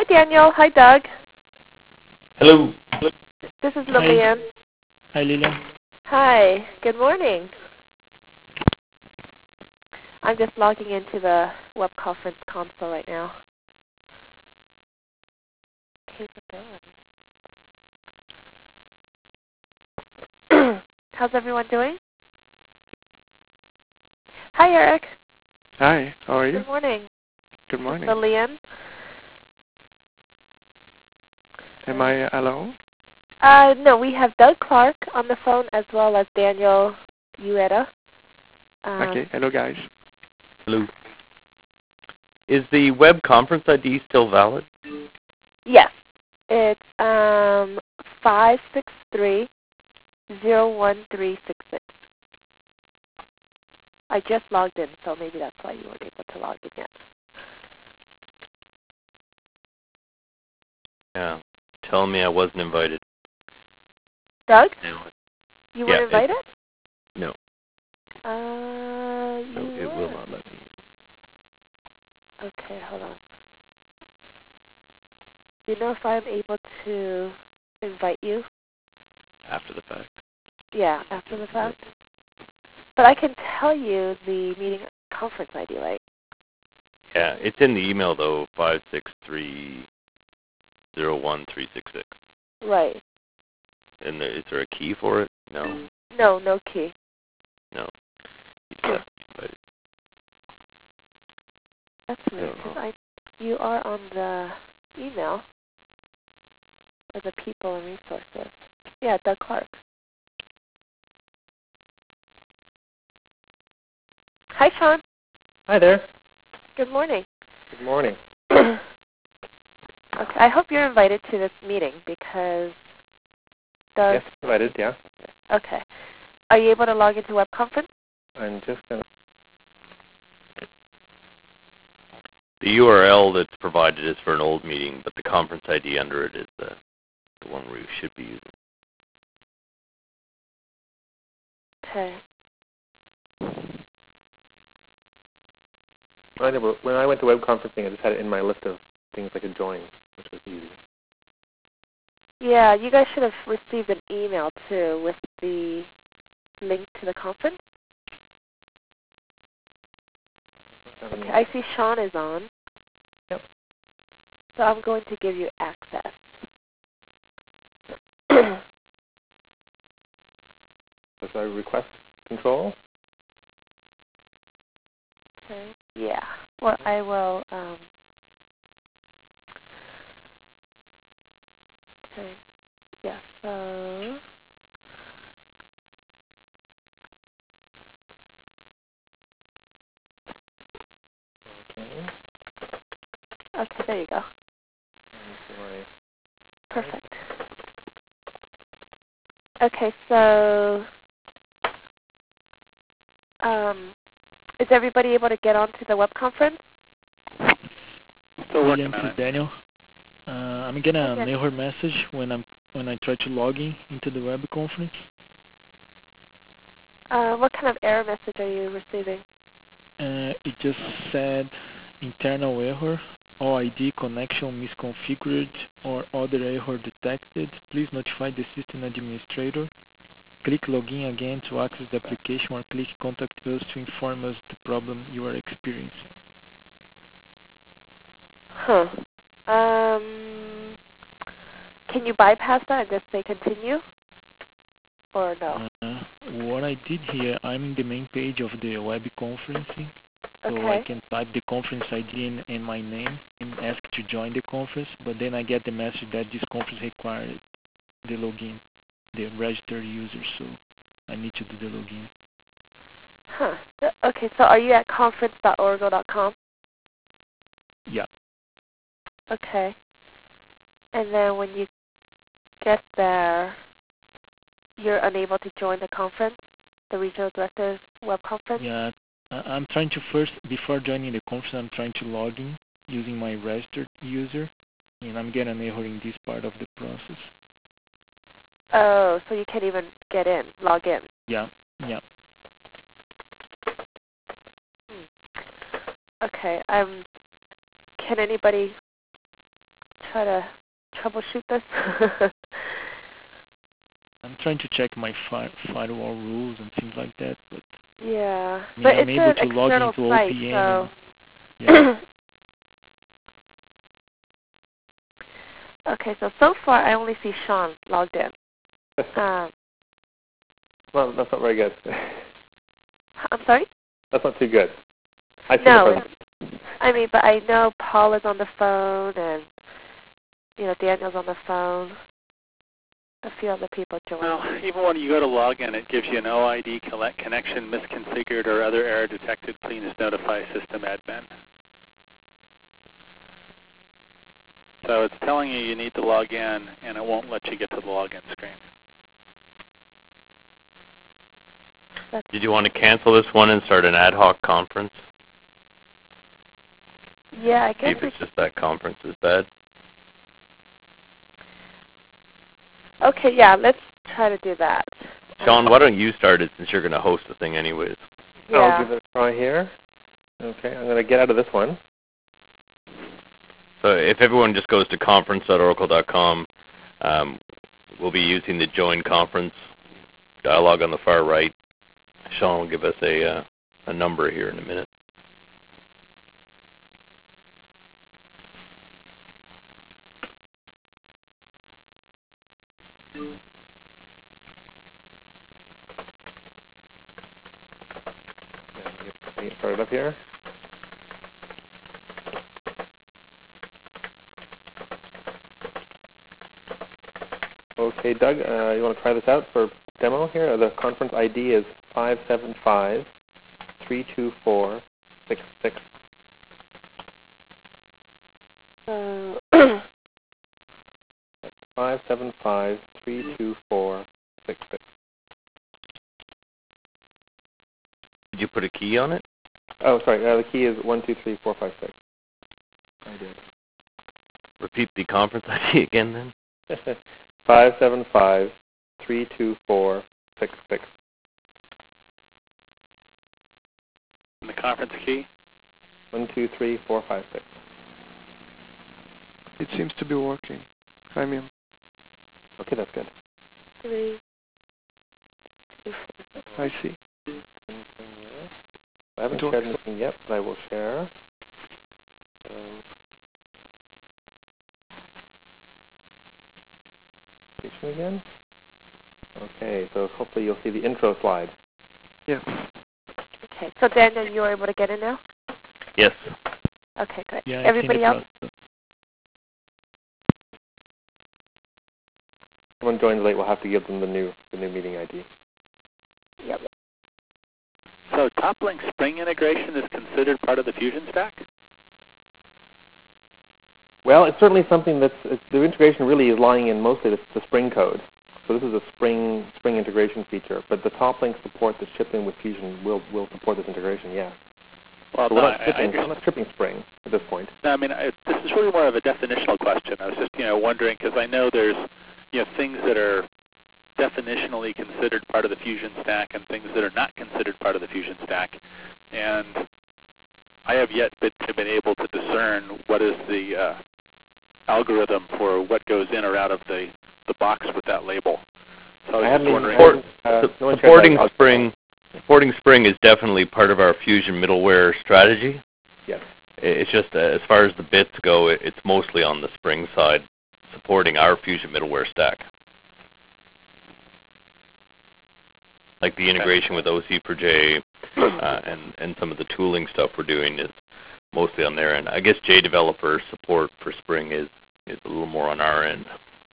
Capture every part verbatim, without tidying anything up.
Daniel. Hi, Doug. Hello. This is Lillian. Hi, Lillian. Hi. Good morning. I'm just logging into the web conference console right now. How's it going? How's everyone doing? Hi, Eric. Hi, how are you? Good morning. Good morning. Lillian. Am I alone? Uh, no, we have Doug Clark on the phone as well as Daniel Ueda. Um, Okay, hello guys. Hello. Is the web conference I D still valid? Yes. It's um, five six three, zero one three six six. I just logged in, so maybe that's why you weren't able to log in yet. Yeah. Telling me I wasn't invited. Doug? No. You Yeah, weren't invited? No. Uh, No, you it were. will not let me. Okay, hold on. Do you know if I'm able to invite you? After the fact. Yeah, after the fact. But I can tell you the meeting conference I D, right? Yeah, it's in the email though, five six three zero one three six six. Right. And there, is there a key for it? No. No, no key. No. You just have to be invited. That's weird, because I, you are on the email of the people and resources. Yeah, Doug Clark. Hi, Sean. Hi there. Good morning. Good morning. Okay, I hope you're invited to this meeting because Doug... Yes, invited, yeah. Okay. Are you able to log into web conference? I'm just going to... The U R L that's provided is for an old meeting, but the conference I D under it is the, the one we should be using. Okay. I never, when I went to web conferencing, I just had it in my list of things I could join, which was easy. Yeah, you guys should have received an email, too, with the link to the conference. Okay, I see Sean is on. Yep. So I'm going to give you access. Was I request control? Okay. Yeah. Well, I will. Um, okay. Yeah. So. Okay. Okay. There you go. Perfect. Okay. So. Um, is everybody able to get onto the web conference? Still William, this is Daniel. Uh, I'm getting an Okay. error message when I'm when I try to log in into the web conference. Uh, what kind of error message are you receiving? Uh, it just said internal error, or I D connection misconfigured, or other error detected. Please notify the system administrator. Click login again to access the application, or click contact us to inform us the problem you are experiencing. Huh. Um, can you bypass that and just say continue? Or no? Uh, what I did here, I'm in the main page of the web conferencing. So Okay. I can type the conference I D in, in my name and ask to join the conference, but then I get the message that this conference requires the login, the registered user, so I need to do the login. Huh. Th- Okay, so are you at conference dot oracle dot com? Yeah. Okay. And then when you get there, you're unable to join the conference, the regional director's web conference? Yeah, I, I'm trying to first, before joining the conference, I'm trying to log in using my registered user, and I'm getting an error in this part of the process. Oh, so you can't even get in, log in. Yeah, yeah. Okay. Um, can anybody try to troubleshoot this? I'm trying to check my fi firewall rules and things like that, but yeah, I mean, but I'm it's able an to log external into site, O P N. so And, yeah. okay. So so far, I only see Sean logged in. Um, Well, that's not very good. I'm sorry. That's not too good. I see No, the it's- I mean, but I know Paul is on the phone, and you know Daniel's on the phone. A few other people joined. Well, even when you go to login, it gives you an O I D collect connection misconfigured or other error detected. Please notify system admin. So it's telling you you need to log in, and it won't let you get to the login screen. Did you want to cancel this one and start an ad hoc conference? Yeah, I See guess if we it's just that conference is bad. Okay, yeah, let's try to do that. Sean, why don't you start it since you're going to host the thing anyways? Yeah. I'll give it a try here. Okay, I'm going to get out of this one. So if everyone just goes to conference dot oracle dot com, um, we'll be using the join conference dialog on the far right. Sean will give us a, uh, a number here in a minute. Let me get started up here. Okay, Doug, uh, you want to try this out for demo here? The conference I D is five seven five, three two four, six six. So five seven five, three two four, six six. Did you put a key on it? Oh, sorry, uh, the key is one two three four five six. I did. Repeat the conference I D again then. five seven five, three two four, six six. And the conference key? one two three four five six. It seems to be working. I mean, Okay, that's good. three. I see. I haven't Don't- shared anything yet, but I will share. Um, application again. Okay, so hopefully you'll see the intro slide. Yes. Okay, so Daniel, you were able to get in now? Yes. Okay, good. Yeah, I Everybody see the else? process. Someone joins late, we'll have to give them the new the new meeting I D. Yep. So top-link Spring integration is considered part of the Fusion stack? Well, it's certainly something that's it's, the integration really is lying in mostly the, the Spring code. So this is a Spring Spring integration feature, but the top-link support that's shipped in with Fusion will will support this integration. Yeah. Well, So no, we're not I, I shipping understand. we're not shipping Spring at this point. No, I mean, I, this is really more of a definitional question. I was just, you know, wondering because I know there's, you know, things that are definitionally considered part of the Fusion stack and things that are not considered part of the Fusion stack, and I have yet been, to been able to discern what is the uh, algorithm for what goes in or out of the the box with that label. So I was I just haven't even wondering. support, uh, Su- no one shared supporting that. Spring, supporting Spring is definitely part of our Fusion middleware strategy. Yes. I- It's just uh, as far as the bits go, it, it's mostly on the Spring side, supporting our Fusion middleware stack. Like the integration with O C four J uh, and and some of the tooling stuff we're doing is mostly on their end. I guess JDeveloper support for Spring is is a little more on our end.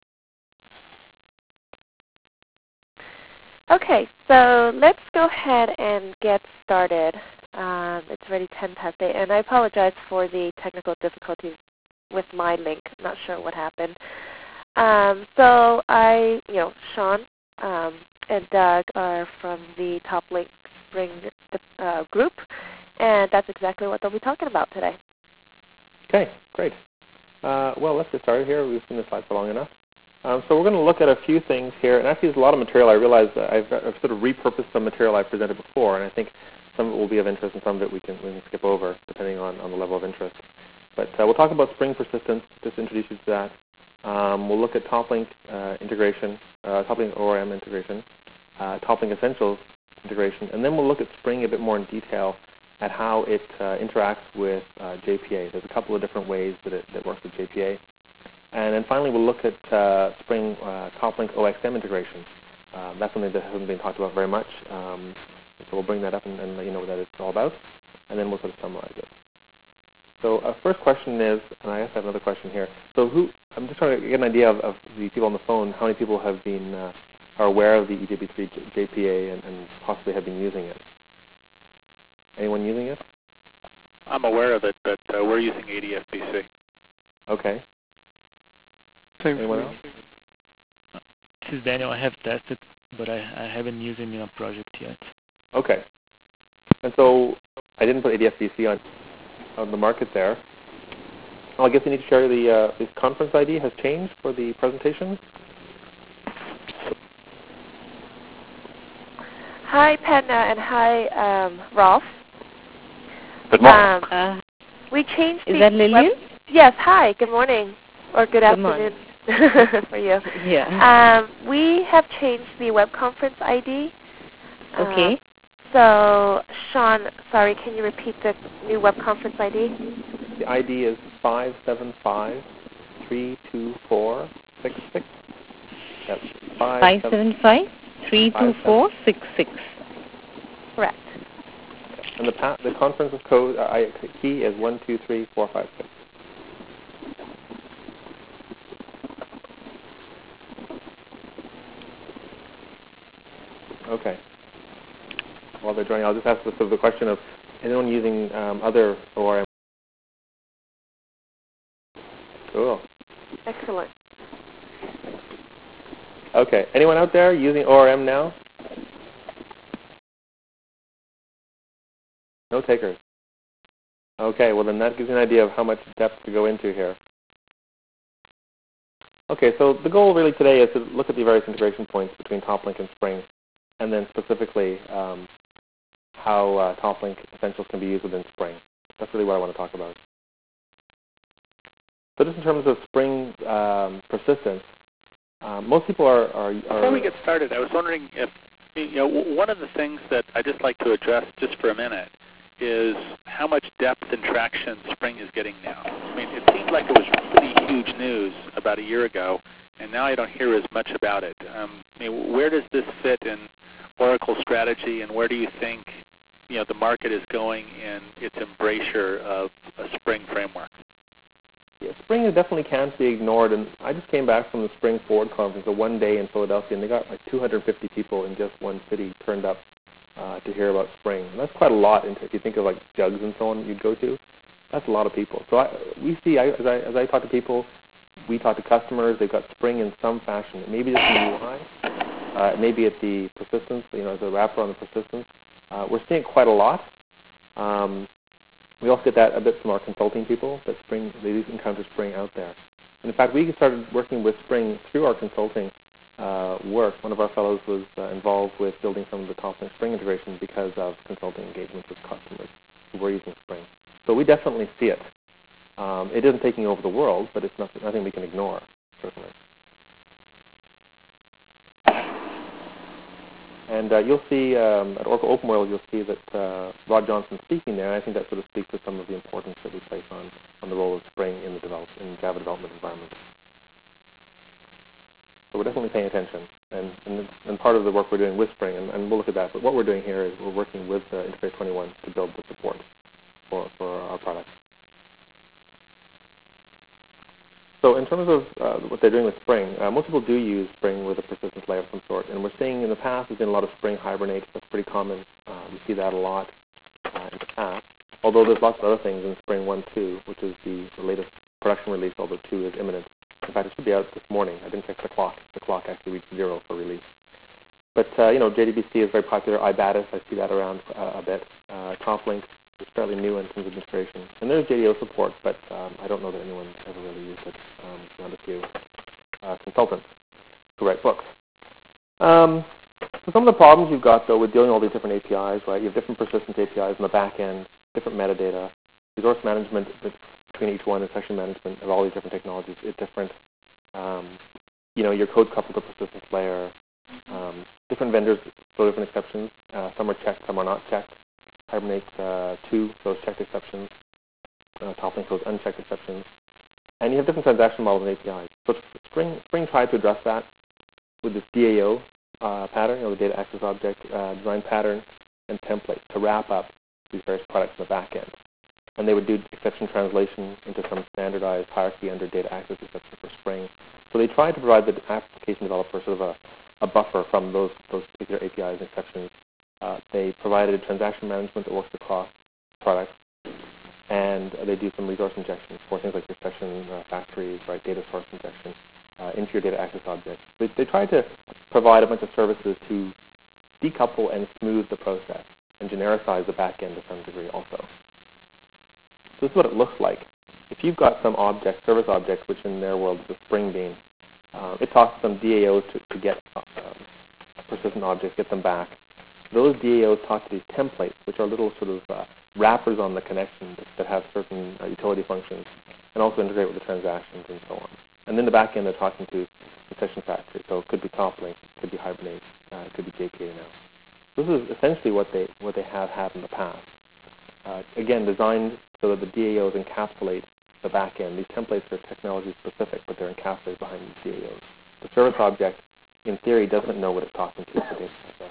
Okay, so let's go ahead and get started. Um, it's already ten past eight, and I apologize for the technical difficulties with my link. Not sure what happened. Um, so I, you know, Sean um, and Doug are from the Top Link Spring uh, group, and that's exactly what they'll be talking about today. Okay, great. Uh, well, let's get started here. We've seen the slides for long enough. Um, so we're going to look at a few things here, and actually there's a lot of material. I realize that I've, I've sort of repurposed some material I presented before, and I think some of it will be of interest and some of it we can, we can skip over depending on, on the level of interest. But uh, we'll talk about Spring Persistence, just to introduce you to that. Um, we'll look at TopLink uh, integration, uh, TopLink O R M integration, uh, TopLink Essentials integration, and then we'll look at Spring a bit more in detail at how it uh, interacts with uh, J P A. There's a couple of different ways that it that works with J P A. And then finally, we'll look at uh, Spring uh, TopLink O X M integration. Um, that's something that hasn't been talked about very much. Um, so we'll bring that up and, and let you know what that is all about, and then we'll sort of summarize it. So uh, first question is, and I guess I have another question here. So who? I'm just trying to get an idea of, of the people on the phone. How many people have been uh, are aware of the E W three J P A and, and possibly have been using it? Anyone using it? I'm aware of it, but uh, we're using A D F B C. Okay. Same Anyone for else? me. This is Daniel. I have tested, but I, I haven't used it in a project yet. Okay. And so I didn't put A D F B C on on the market there. Well, I guess you need to share the uh, the conference I D has changed for the presentation. Hi, Penna, and hi, um, Rolf. Good morning. Um, Uh, we changed is the that Lillian? web- Yes, hi, good morning, or good, Good afternoon for you. Yeah. Um, we have changed the web conference I D. Okay. Um, so, Sean, sorry, can you repeat the new web conference I D? The I D is five seven five three two four six six. That's five, Five seven five three two four six six. Correct. And the pa- the conference code uh, I, key is one two three four five six. Okay. While they're joining, I'll just ask the, sort of the question of anyone using um, other O R M. Cool. Excellent. Okay. Anyone out there using O R M now? No takers. Okay. Well, then that gives you an idea of how much depth to go into here. Okay. So the goal really today is to look at the various integration points between TopLink and Spring, and then specifically um, how uh, TopLink Essentials can be used within Spring. That's really what I want to talk about. So just in terms of Spring um, persistence, um, most people are, are, are... Before we get started, I was wondering if, you know, one of the things that I'd just like to address just for a minute is how much depth and traction Spring is getting now. I mean, it seemed like it was pretty huge news about a year ago, and now I don't hear as much about it. Um, I mean, where does this fit in Oracle's strategy, and where do you think, you know, the market is going in its embrasure of a Spring framework? Yeah, Spring definitely can't be ignored, and I just came back from the Spring Forward conference, a one day in Philadelphia, and they got like two hundred fifty people in just one city turned up uh, to hear about Spring. And that's quite a lot. If you think of like Jugs and so on you'd go to, that's a lot of people. So I, we see, I, as, I, as I talk to people, we talk to customers, they've got Spring in some fashion. Maybe it's in the U I, uh, maybe it's the persistence, you know, as a wrapper on the persistence. Uh, we're seeing it quite a lot. Um, We also get that a bit from our consulting people, that Spring, they do encounter Spring out there. And in fact, we started working with Spring through our consulting uh, work. One of our fellows was uh, involved with building some of the TopLink Spring integration because of consulting engagements with customers who were using Spring. So we definitely see it. Um, it isn't taking over the world, but it's nothing, nothing we can ignore, certainly. And uh, you'll see um, at Oracle OpenWorld, you'll see that uh, Rod Johnson speaking there. And I think that sort of speaks to some of the importance that we place on, on the role of Spring in the develop, in Java development environment. So we're definitely paying attention, and, and, and part of the work we're doing with Spring, and, and we'll look at that. But what we're doing here is we're working with uh, Interface twenty-one to build the support for, for our products. So in terms of uh, what they're doing with Spring, uh, most people do use Spring with a persistence layer of some sort. And we're seeing in the past there's been a lot of Spring Hibernate. That's pretty common. Uh, we see that a lot uh, in the past. Although there's lots of other things in Spring one point two, which is the, the latest production release, although two is imminent. In fact, it should be out this morning. I didn't check the clock. The clock actually reached zero for release. But, uh, you know, J D B C is very popular. iBatis, I see that around uh, a bit. Uh, TopLink is fairly new in terms of integration. And there's J D O support, but um, I don't know that anyone's ever really used it um, beyond a few uh, consultants who write books. Um, so some of the problems you've got, though, with dealing with all these different A P Is, right? You have different persistence A P Is in the back end, different metadata, resource management, it's between each one and session management of all these different technologies is different. Um, you know, your code coupled to persistence layer. Um, different vendors throw different exceptions. Uh, some are checked, some are not checked. Hibernate uh, two throws checked exceptions. Uh, Toplink throws unchecked exceptions. And you have different transaction models and A P Is. So Spring, Spring tried to address that with this D A O uh, pattern, you know, the data access object uh, design pattern and template to wrap up these various products in the back end. And they would do exception translation into some standardized hierarchy under data access exception for Spring. So they tried to provide the application developer sort of a, a buffer from those, those particular A P Is and exceptions. Uh, they provided transaction management that works across products. And they do some resource injection for things like your session uh, factories, right, data source injection uh, into your data access object. They, they try to provide a bunch of services to decouple and smooth the process and genericize the back end to some degree also. So this is what it looks like. If you've got some object, service object, which in their world is a Spring Bean, uh, it talks to some D A Os to, to get um, persistent objects, get them back. Those D A Os talk to these templates, which are little sort of uh, wrappers on the connection that, that have certain uh, utility functions and also integrate with the transactions and so on. And then the back end, they're talking to the session factory. So it could be Toplink, it could be Hibernate, uh, it could be J P A now. This is essentially what they what they have had in the past. Uh, again, designed so that the D A Os encapsulate the back end. These templates are technology specific, but they're encapsulated behind these D A Os. The service object, in theory, doesn't know what it's talking to. So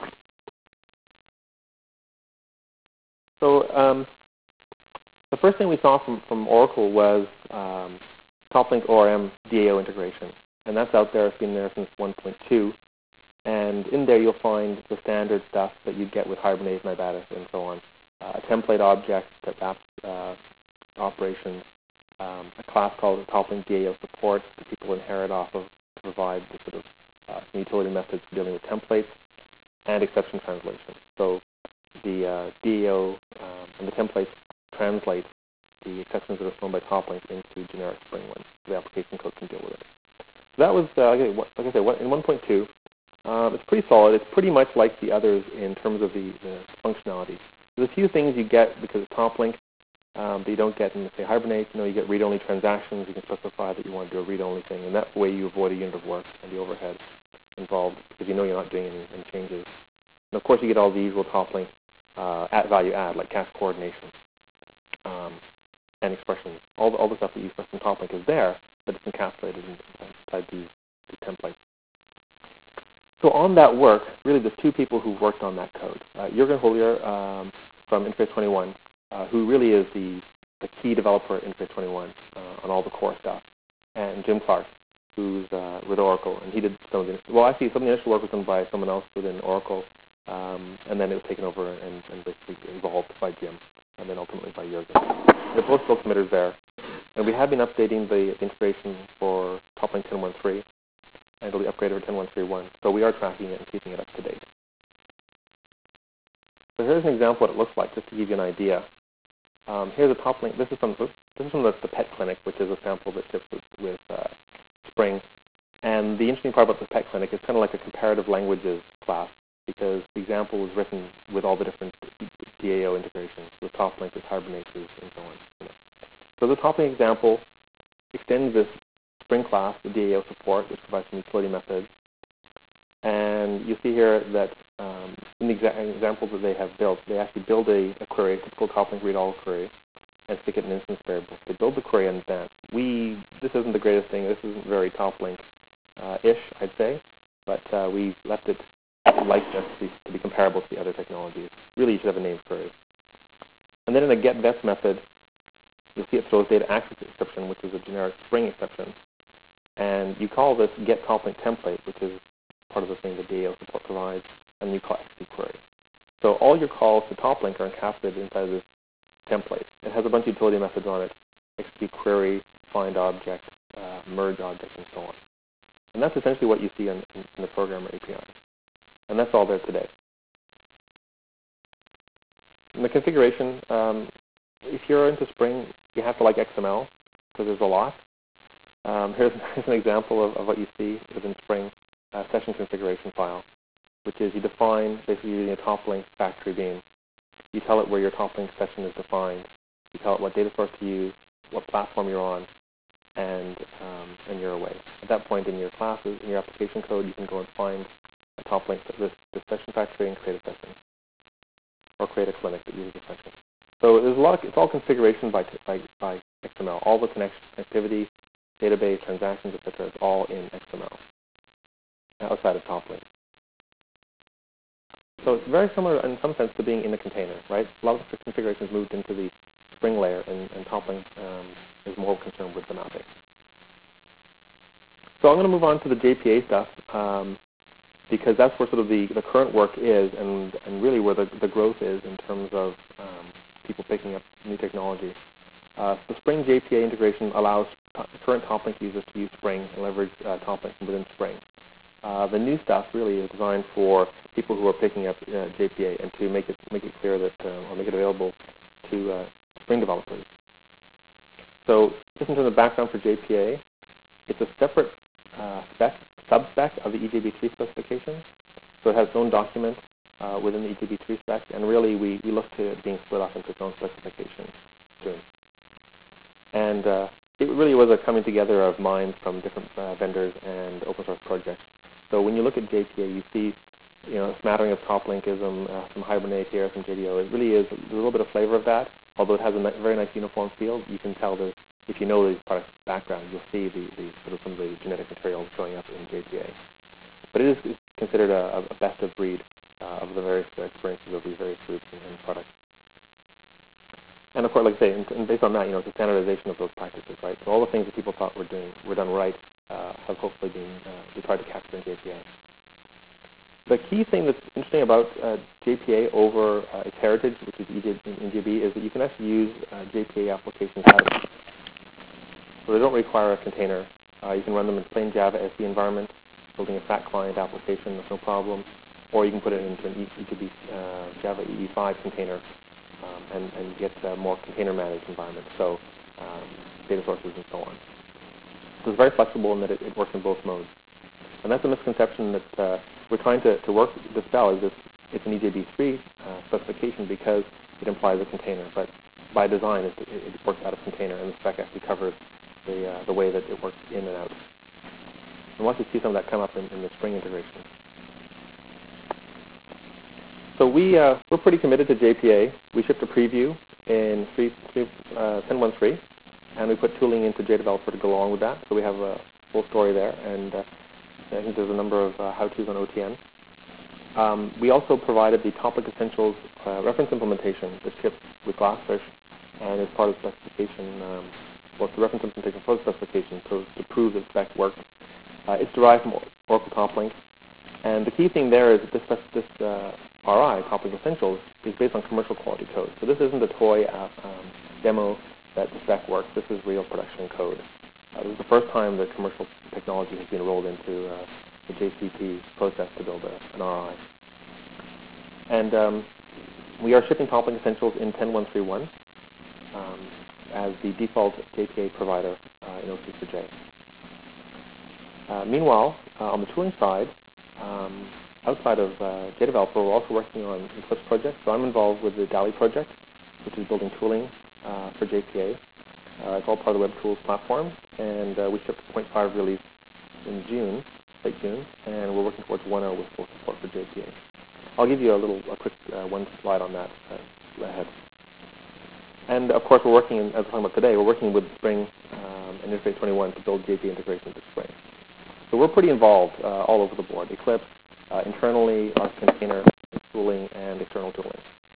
So um, the first thing we saw from, from Oracle was um, Toplink O R M D A O integration. And that's out there. It's been there since one point two. And in there you'll find the standard stuff that you get with Hibernate, Mybatis, and so on. Uh, a template object that wraps uh, operations, um, a class called Toplink D A O support that people inherit off of to provide the sort of uh, utility methods for dealing with templates, and exception translation. So the uh, D A O um, and the templates translate the exceptions that are thrown by Toplink into generic Spring ones. So the application code can deal with it. So that was, uh, like I said, in one point two, um, it's pretty solid. It's pretty much like the others in terms of the, the functionality. There's a few things you get because of Toplink um, that you don't get in, say, Hibernate. You know, you get read-only transactions. You can specify that you want to do a read-only thing, and that way you avoid a unit of work and the overhead involved because you know you're not doing any, any changes. And of course, you get all the usual Toplink uh, at value add, like cache coordination um, and expressions. All the, all the stuff that you expect from Toplink is there, but it's encapsulated inside these, these templates. So on that work, really there's two people who worked on that code. Uh, Jürgen Hollier um, from Interface twenty-one, uh, who really is the, the key developer at Interface twenty-one uh, on all the core stuff, and Jim Clark, who's uh, with Oracle, and he did some of the, well actually some of the initial work was done by someone else within Oracle, um, and then it was taken over and, and basically evolved by Jim, and then ultimately by Jürgen. They're both still committers there. And we have been updating the, the integration for Toplink ten point thirteen, and it'll be upgraded for ten point thirteen. So we are tracking it and keeping it up to date. So here's an example of what it looks like, just to give you an idea. Um, here's a Toplink. This is from this is from the, the Pet Clinic, which is a sample that ships with, with uh, Spring. And the interesting part about the Pet Clinic is kind of like a comparative languages class, because the example was written with all the different D A O integrations, with Toplink, with Hibernate, and so on. You know. So the Toplink example extends this Spring class, the D A O support, which provides some utility methods. And you see here that um, in the exa example that they have built, they actually build a, a query, a typical Toplink read-all query, and stick it in an instance variable. They build the query in advance. We, this isn't the greatest thing. This isn't very Toplink-ish, uh, I'd say, but uh, we left it like this to be, to be comparable to the other technologies. Really, you should have a named query. And then in the getVets method, you'll see it throws data access exception, which is a generic Spring exception. And you call this getToplink template, which is part of the thing that D A O support provides, and you call execute query. So all your calls to Toplink are encapsulated inside this template. It has a bunch of utility methods on it: execute query, find object, uh, merge object, and so on. And that's essentially what you see in, in, in the programmer A P Is. And that's all there today. In the configuration, um, if you're into Spring, you have to like X M L, because there's a lot. Um, here's, here's an example of, of what you see within Spring, a session configuration file, which is you define, basically using a Toplink factory bean. You tell it where your Toplink session is defined. You tell it what data source to use, what platform you're on, and um, and you're away. At that point in your classes, in your application code, you can go and find a top link to this, this session factory and create a session, or create a clinic that uses the session. So there's a lot of, it's all configuration by, by, by X M L. All the connection, connectivity, database, transactions, et cetera, is all in X M L, outside of top link. So it's very similar in some sense to being in a container, right? A lot of the configuration is moved into the Spring layer, and, and top link um, is more concerned with the mapping. So I'm going to move on to the J P A stuff, um, because that's where sort of the, the current work is, and, and really where the, the growth is in terms of um, people picking up new technology. Uh, the Spring J P A integration allows current top link users to use Spring and leverage uh, top link within Spring. Uh, the new stuff really is designed for people who are picking up uh, J P A, and to make it make it clear that uh, or make it available to uh, Spring developers. So just in terms of background for J P A, it's a separate uh, spec, sub-spec of the E J B three specification. So it has its own document uh, within the E J B three spec, and really we, we look to it being split off into its own specification soon. And uh, it really was a coming together of minds from different uh, vendors and open source projects. So when you look at J P A, you see you know, a smattering of top-linkism, uh, some Hibernate here, some J D O. It really is a little bit of flavor of that, although it has a very nice uniform feel. You can tell that if you know these products' background, you'll see the, the sort of some of the genetic material showing up in J P A. But it is considered a, a best of breed uh, of the various experiences of these various groups and, and products. And of course, like I say, and, and based on that, you know, it's a standardization of those practices, right? So all the things that people thought were doing were done right uh, have hopefully been uh, we tried to capture in J P A. The key thing that's interesting about uh, J P A over uh, its heritage, which is E J B, is that you can actually use uh, J P A applications out. So they don't require a container. Uh, you can run them in plain Java S D environment, building a fat client application, that's no problem. Or you can put it into an E J B uh, Java E E five container um, and, and get a more container managed environment, so um, data sources and so on. So it's very flexible in that it, it works in both modes. And that's a misconception that uh, we're trying to, to work dispel, is this, it's an E J B three uh, specification because it implies a container. But by design, it, it, it works out of container, and the spec actually covers the, uh, the way that it works in and out. And once you see some of that come up in, in the Spring integration. So we, uh, we're pretty committed to J P A. We shipped a preview in ten point thirteen, and we put tooling into JDeveloper to go along with that. So we have a full story there, and uh, I think there's a number of uh, how-tos on O T N. Um, we also provided the Top Link Essentials uh, reference implementation that shipped with Glassfish, and as part of the specification, um, well, it's the reference implementation for the specification, so to prove that spec worked. Uh, it's derived from Oracle Top Link, and the key thing there is that this, this uh, R I, Top Link Essentials, is based on commercial quality code. So this isn't a toy app, um, demo that the spec works. This is real production code. Uh, this is the first time that commercial technology has been rolled into uh, the J C P process to build a, an R I. And um, we are shipping Top Link Essentials in ten point one thirty-one um, as the default J P A provider uh, in O C four J. Uh, meanwhile, uh, on the tooling side, um, outside of uh, JDeveloper, we're also working on Eclipse projects. So I'm involved with the DALI project, which is building tooling uh, for J P A. Uh, it's all part of the Web Tools platform, and uh, we shipped a point five release in June, late June, and we're working towards one point oh with full support for J P A. I'll give you a little, a quick uh, one slide on that uh, ahead. And of course, we're working, as we're talking about today, we're working with Spring um, and Interface twenty-one to build J P A integration into Spring. So we're pretty involved uh, all over the board: Eclipse, uh, internally, our container tooling, and external tooling.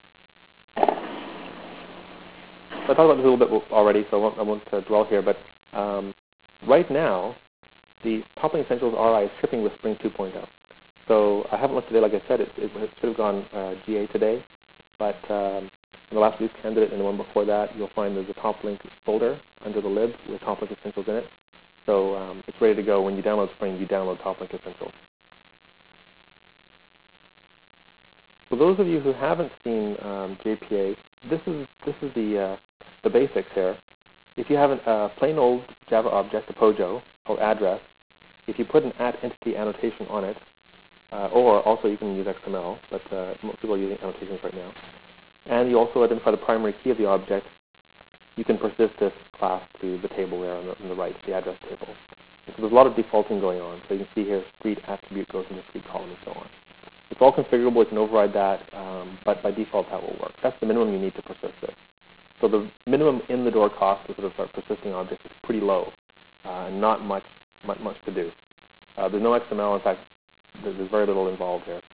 So I talked about this a little bit already, so I won't, I won't uh, dwell here. But um, right now, the Top Link Essentials R I is shipping with Spring two point oh. So I haven't looked today. Like I said, it, it should have gone uh, G A today. But um, in the last release candidate and the one before that, you'll find there's a Top Link folder under the lib with Top Link Essentials in it. So um, it's ready to go. When you download Spring, you download Top Link Essentials. For those of you who haven't seen um, J P A, this is this is the uh, the basics here. If you have a uh, plain old Java object, a POJO, or address, if you put an at entity annotation on it, uh, or also you can use X M L, but uh, most people are using annotations right now, and you also identify the primary key of the object, you can persist this class to the table there on the, on the right, the address table. And so there's a lot of defaulting going on. So you can see here, street attribute goes into street column and so on. It's all configurable. You can override that, um, but by default that will work. That's the minimum you need to persist this. So the minimum in the door cost to sort of start persisting objects is pretty low, uh, and not much, much, much to do. Uh, there's no X M L. In fact, there's, there's very little involved here.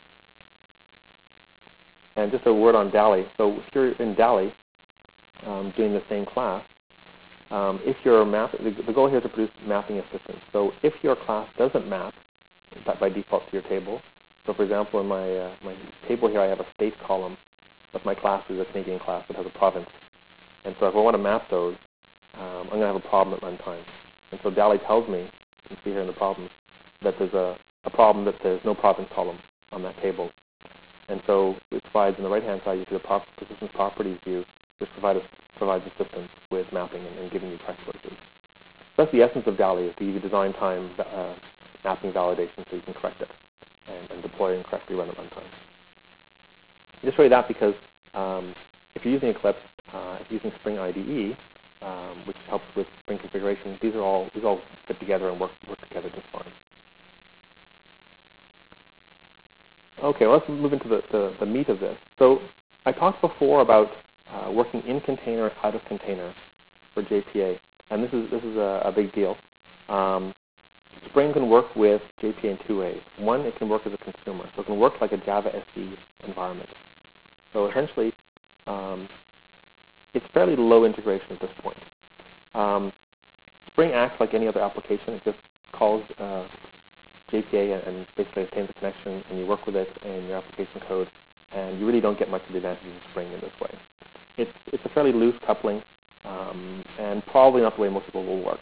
And just a word on DALI. So if you're in DALI, um, doing the same class, um, if your map, the, the goal here is to produce mapping assistance. So if your class doesn't map by default to your table, so for example, in my uh, my table here, I have a state column, but my class is a Canadian class that has a province. And so if I want to map those, um, I'm going to have a problem at runtime. And so DALI tells me, you can see here in the problems, that there's a, a problem that there's no province column on that table. And so it provides on the right-hand side, you see the prop persistence properties view, which provides, provides assistance with mapping and, and giving you correct choices. So that's the essence of DALI, is to give you design time uh, mapping validation so you can correct it and, and deploy and correctly run at runtime. I just show you that because um, if you're using Eclipse, uh, if you're using Spring I D E, um, which helps with Spring configuration, these are all these all fit together and work work together just fine. Okay, well, let's move into the, the, the meat of this. So I talked before about uh, working in container, out of container for J P A, and this is this is a, a big deal. Um, Spring can work with J P A in two ways. One, it can work as a consumer, so it can work like a Java S E environment. So essentially, um, it's fairly low integration at this point. Um, Spring acts like any other application. It just calls uh, J P A and basically obtains a connection, and you work with it in your application code, and you really don't get much of the advantage of Spring in this way. It's, it's a fairly loose coupling, um, and probably not the way most people will work.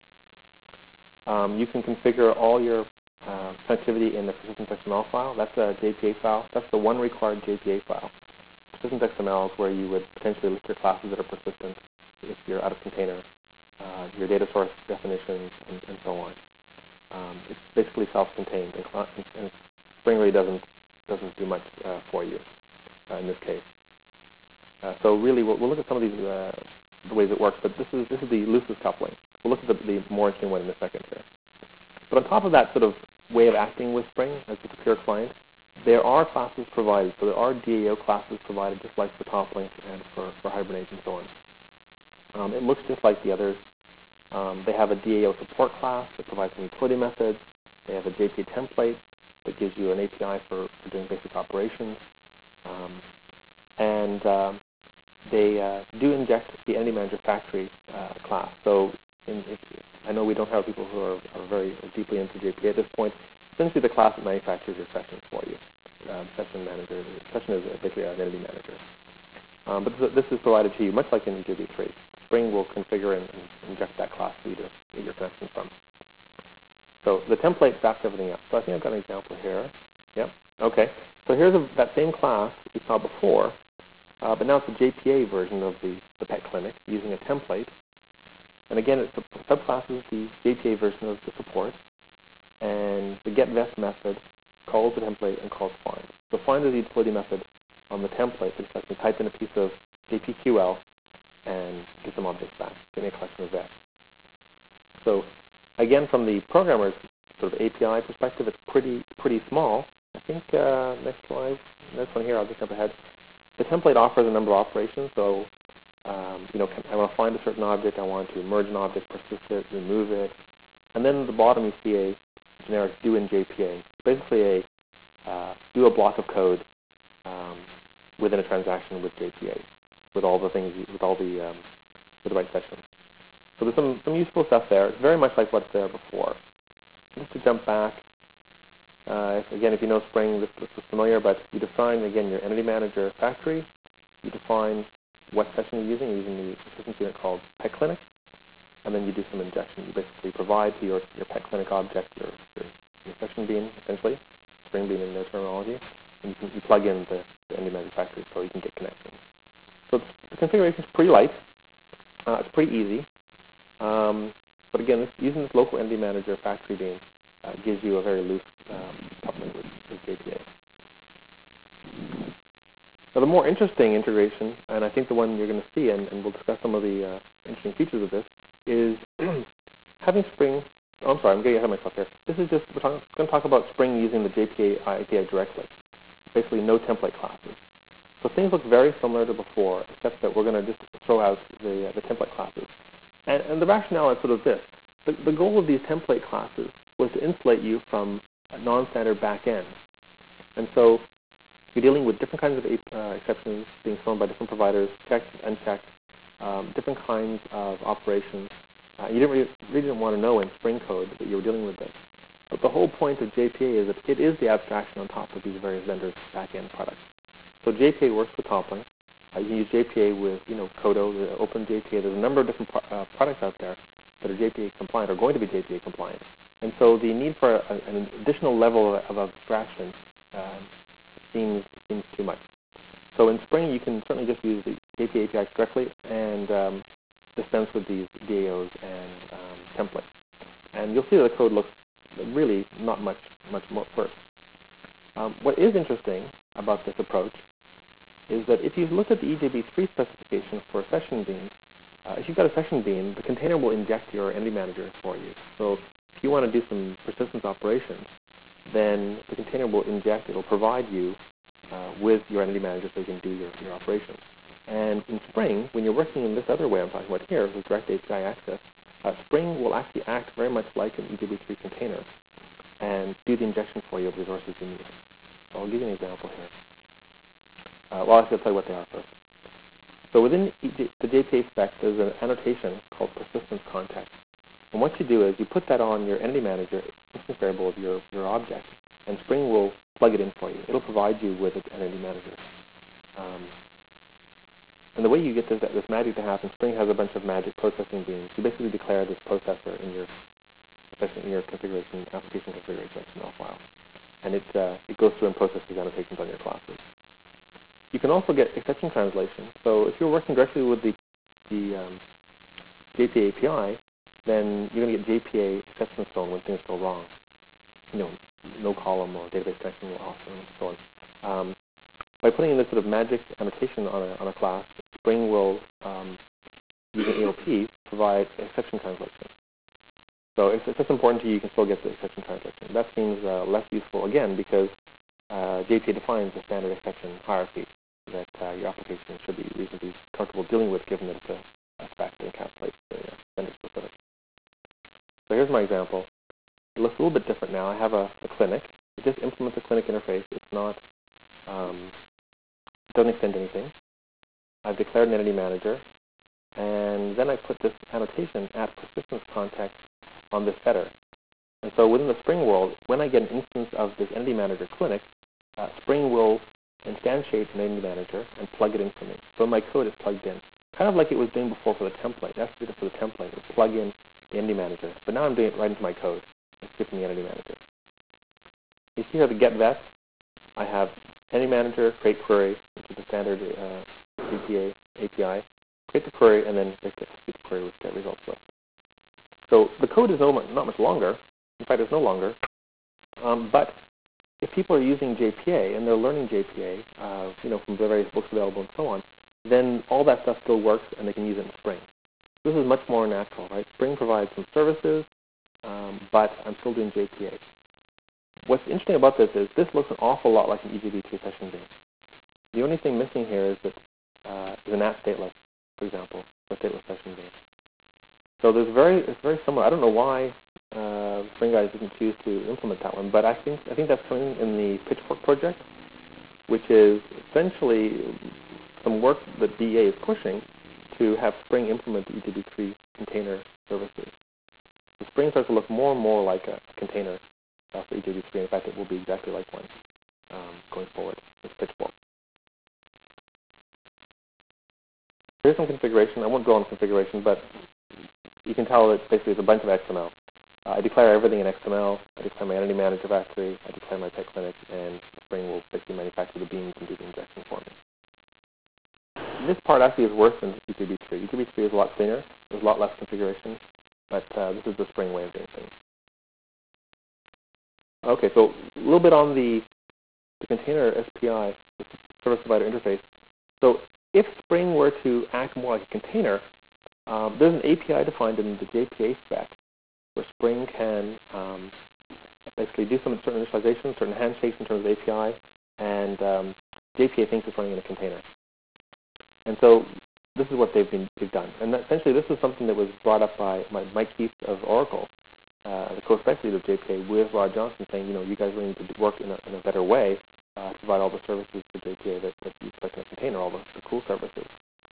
Um, you can configure all your uh, connectivity in the persistence X M L file. That's a J P A file. That's the one required J P A file. Persistence X M L is where you would potentially list your classes that are persistent if you're out of container, uh, your data source definitions, and, and so on. Um, it's basically self-contained, and, and Spring really doesn't doesn't do much uh, for you uh, in this case. Uh, so really, we'll, we'll look at some of these uh, the ways it works, but this is this is the loosest coupling. We'll look at the, the more interesting one in a second here. But on top of that sort of way of acting with Spring as just a pure client, there are classes provided. So there are D A O classes provided, just like for TopLink and for, for Hibernate and so on. Um, it looks just like the others. Um, they have a D A O support class that provides some utility methods. They have a J P A template that gives you an A P I for, for doing basic operations. Um, and um, they uh, do inject the Entity Manager Factory uh, class. So in, if, I know we don't have people who are, are very deeply into J P A at this point. Essentially, the class that manufactures your sessions for you. Uh, session manager. Session is basically an entity manager. Um, but this, this is provided to you, much like in J P three. Spring will configure and, and inject that class for you to get your connections from. So the template backs everything up. So I think I've got an example here. Yep. Okay. So here's a, that same class we saw before, uh, but now it's a J P A version of the, the Pet Clinic using a template. And again, it's the subclass is the J P A version of the support. And the getVest method calls the template and calls find. So find is the utility method on the template that lets me type in a piece of J P Q L and get some objects back, give me a collection of vests. So again, from the programmer's sort of A P I perspective, it's pretty pretty small. I think uh, next slide, next one here, I'll just jump ahead. The template offers a number of operations. So um, you know, I want to find a certain object, I want to merge an object, persist it, remove it, and then at the bottom you see a generic do in J P A. It's basically a uh, do a block of code um, within a transaction with J P A, with all the things, with all the um, with the right sessions. So there's some some useful stuff there. It's very much like what's there before. Just to jump back, uh, if, again, if you know Spring, this, this is familiar, but you define again your entity manager factory. You define what session you're using. You're using the assistance unit called Pet Clinic. And then you do some injection. You basically provide to your, your Pet Clinic object your, your, your session bean, essentially, Spring Bean in their terminology, and you, can, you plug in the, the Entity Manager Factory so you can get connections. So the configuration is pretty light. Uh, it's pretty easy. Um, but again, this, using this local Entity Manager Factory bean uh, gives you a very loose um, coupling with, with J P A. Now, the more interesting integration, and I think the one you're going to see, and, and we'll discuss some of the uh, interesting features of this, is having Spring. Oh, I'm sorry, I'm getting ahead of myself here. This is just, we're talking, going to talk about Spring using the J P A A P I directly. Basically, no template classes. So things look very similar to before, except that we're going to just throw out the, uh, the template classes. And, and the rationale is sort of this. The, the goal of these template classes was to insulate you from a non-standard back-end. And so you're dealing with different kinds of uh, exceptions being thrown by different providers, checked, unchecked, um, different kinds of operations. Uh, you didn't really, really didn't want to know in Spring code that you were dealing with this. But the whole point of J P A is that it is the abstraction on top of these various vendors' back-end products. So J P A works with Toppling. Uh, you can use J P A with, you know, Kodo, the Open J P A. There's a number of different pro uh, products out there that are J P A compliant or going to be J P A compliant. And so the need for a, an additional level of, of abstraction uh, seems seems too much. So in Spring, you can certainly just use the J P A A P I directly and um, dispense with these D A Os and um, templates. And you'll see that the code looks really not much much more worse. Um, what is interesting about this approach is that if you look at the E J B three specification for session beans, uh, if you've got a session bean, the container will inject your entity manager for you. So if you want to do some persistence operations, then the container will inject, it will provide you uh, with your entity manager so you can do your, your operations. And in Spring, when you're working in this other way I'm talking about here, with direct A P I access, uh, Spring will actually act very much like an E J B three container and do the injection for you of resources you need. So I'll give you an example here. Uh, well, actually, I'll tell you what they are first. So within the J P A spec, there's an annotation called persistence context. And what you do is you put that on your entity manager instance variable of your, your object, and Spring will plug it in for you. It'll provide you with an entity manager. Um, and the way you get this, this magic to happen, Spring has a bunch of magic processing beans. You basically declare this processor in your, especially in your configuration, application configuration X M L file. And it, uh, it goes through and processes annotations on your classes. You can also get exception translation. So if you're working directly with the, the um, J P A A P I, then you're going to get J P A exceptions thrown when things go wrong. You know, no column or database connection will off and so on. Um, by putting in this sort of magic annotation on a, on a class, Spring will, um, using E L P, provide exception translation. So if, if it's important to you, you can still get the exception translation. That seems uh, less useful, again, because uh, J P A defines a standard exception hierarchy that uh, your application should be reasonably comfortable dealing with, given that it's a, a spec that encapsulates the uh, vendor specific. So here's my example. It looks a little bit different now. I have a, a clinic. It just implements a clinic interface. It's not, um, it doesn't extend anything. I've declared an entity manager, and then I put this annotation at persistence context on this header. And so within the Spring world, when I get an instance of this entity manager clinic, uh, Spring will instantiate an entity manager and plug it in for me. So my code is plugged in, kind of like it was doing before for the template. That's what it did for the template. It would plug in the entity manager. But now I'm doing it right into my code. It's skipping the entity manager. You see here the get vet. I have entity manager, create query, which is the standard uh, J P A A P I. Create the query, and then execute the query with get results list. So the code is no, not much longer. In fact, it's no longer. Um, but if people are using J P A and they're learning J P A, uh, you know, from the various books available and so on, then all that stuff still works and they can use it in Spring. This is much more natural, right? Spring provides some services, um, but I'm still doing J P A. What's interesting about this is this looks an awful lot like an E J B two session bean. The only thing missing here is that uh, is an at stateless, for example, a stateless session bean. So there's very, it's very similar. I don't know why uh, Spring Guys didn't choose to implement that one, but I think I think that's coming in the Pitchfork project, which is essentially some work that D A is pushing to have Spring implement the E J B three container services. The Spring starts to look more and more like a, a container uh, for E J B three. In fact, it will be exactly like one um, going forward with Pitchfork. Here's some configuration. I won't go on configuration, but you can tell that basically it's a bunch of X M L. Uh, I declare everything in X M L. I declare my entity manager factory. I declare my pet clinic, and Spring will basically manufacture the beans and do the injection for me. This part actually is worse than E J B three. E J B three is a lot cleaner. There's a lot less configuration, but uh, this is the Spring way of doing things. Okay, so a little bit on the the container S P I, the service provider interface. So if Spring were to act more like a container, um, there's an A P I defined in the J P A spec where Spring can um, basically do some certain initialization, certain handshakes in terms of A P I, and um, J P A thinks it's running in a container. And so this is what they've been they've done. And that, essentially, this is something that was brought up by, by Mike Keith of Oracle, uh, the co-spec lead of J P A, with Rod Johnson, saying, you know, you guys really need to work in a, in a better way uh, to provide all the services to J P A that, that you expect in a container, all the, the cool services.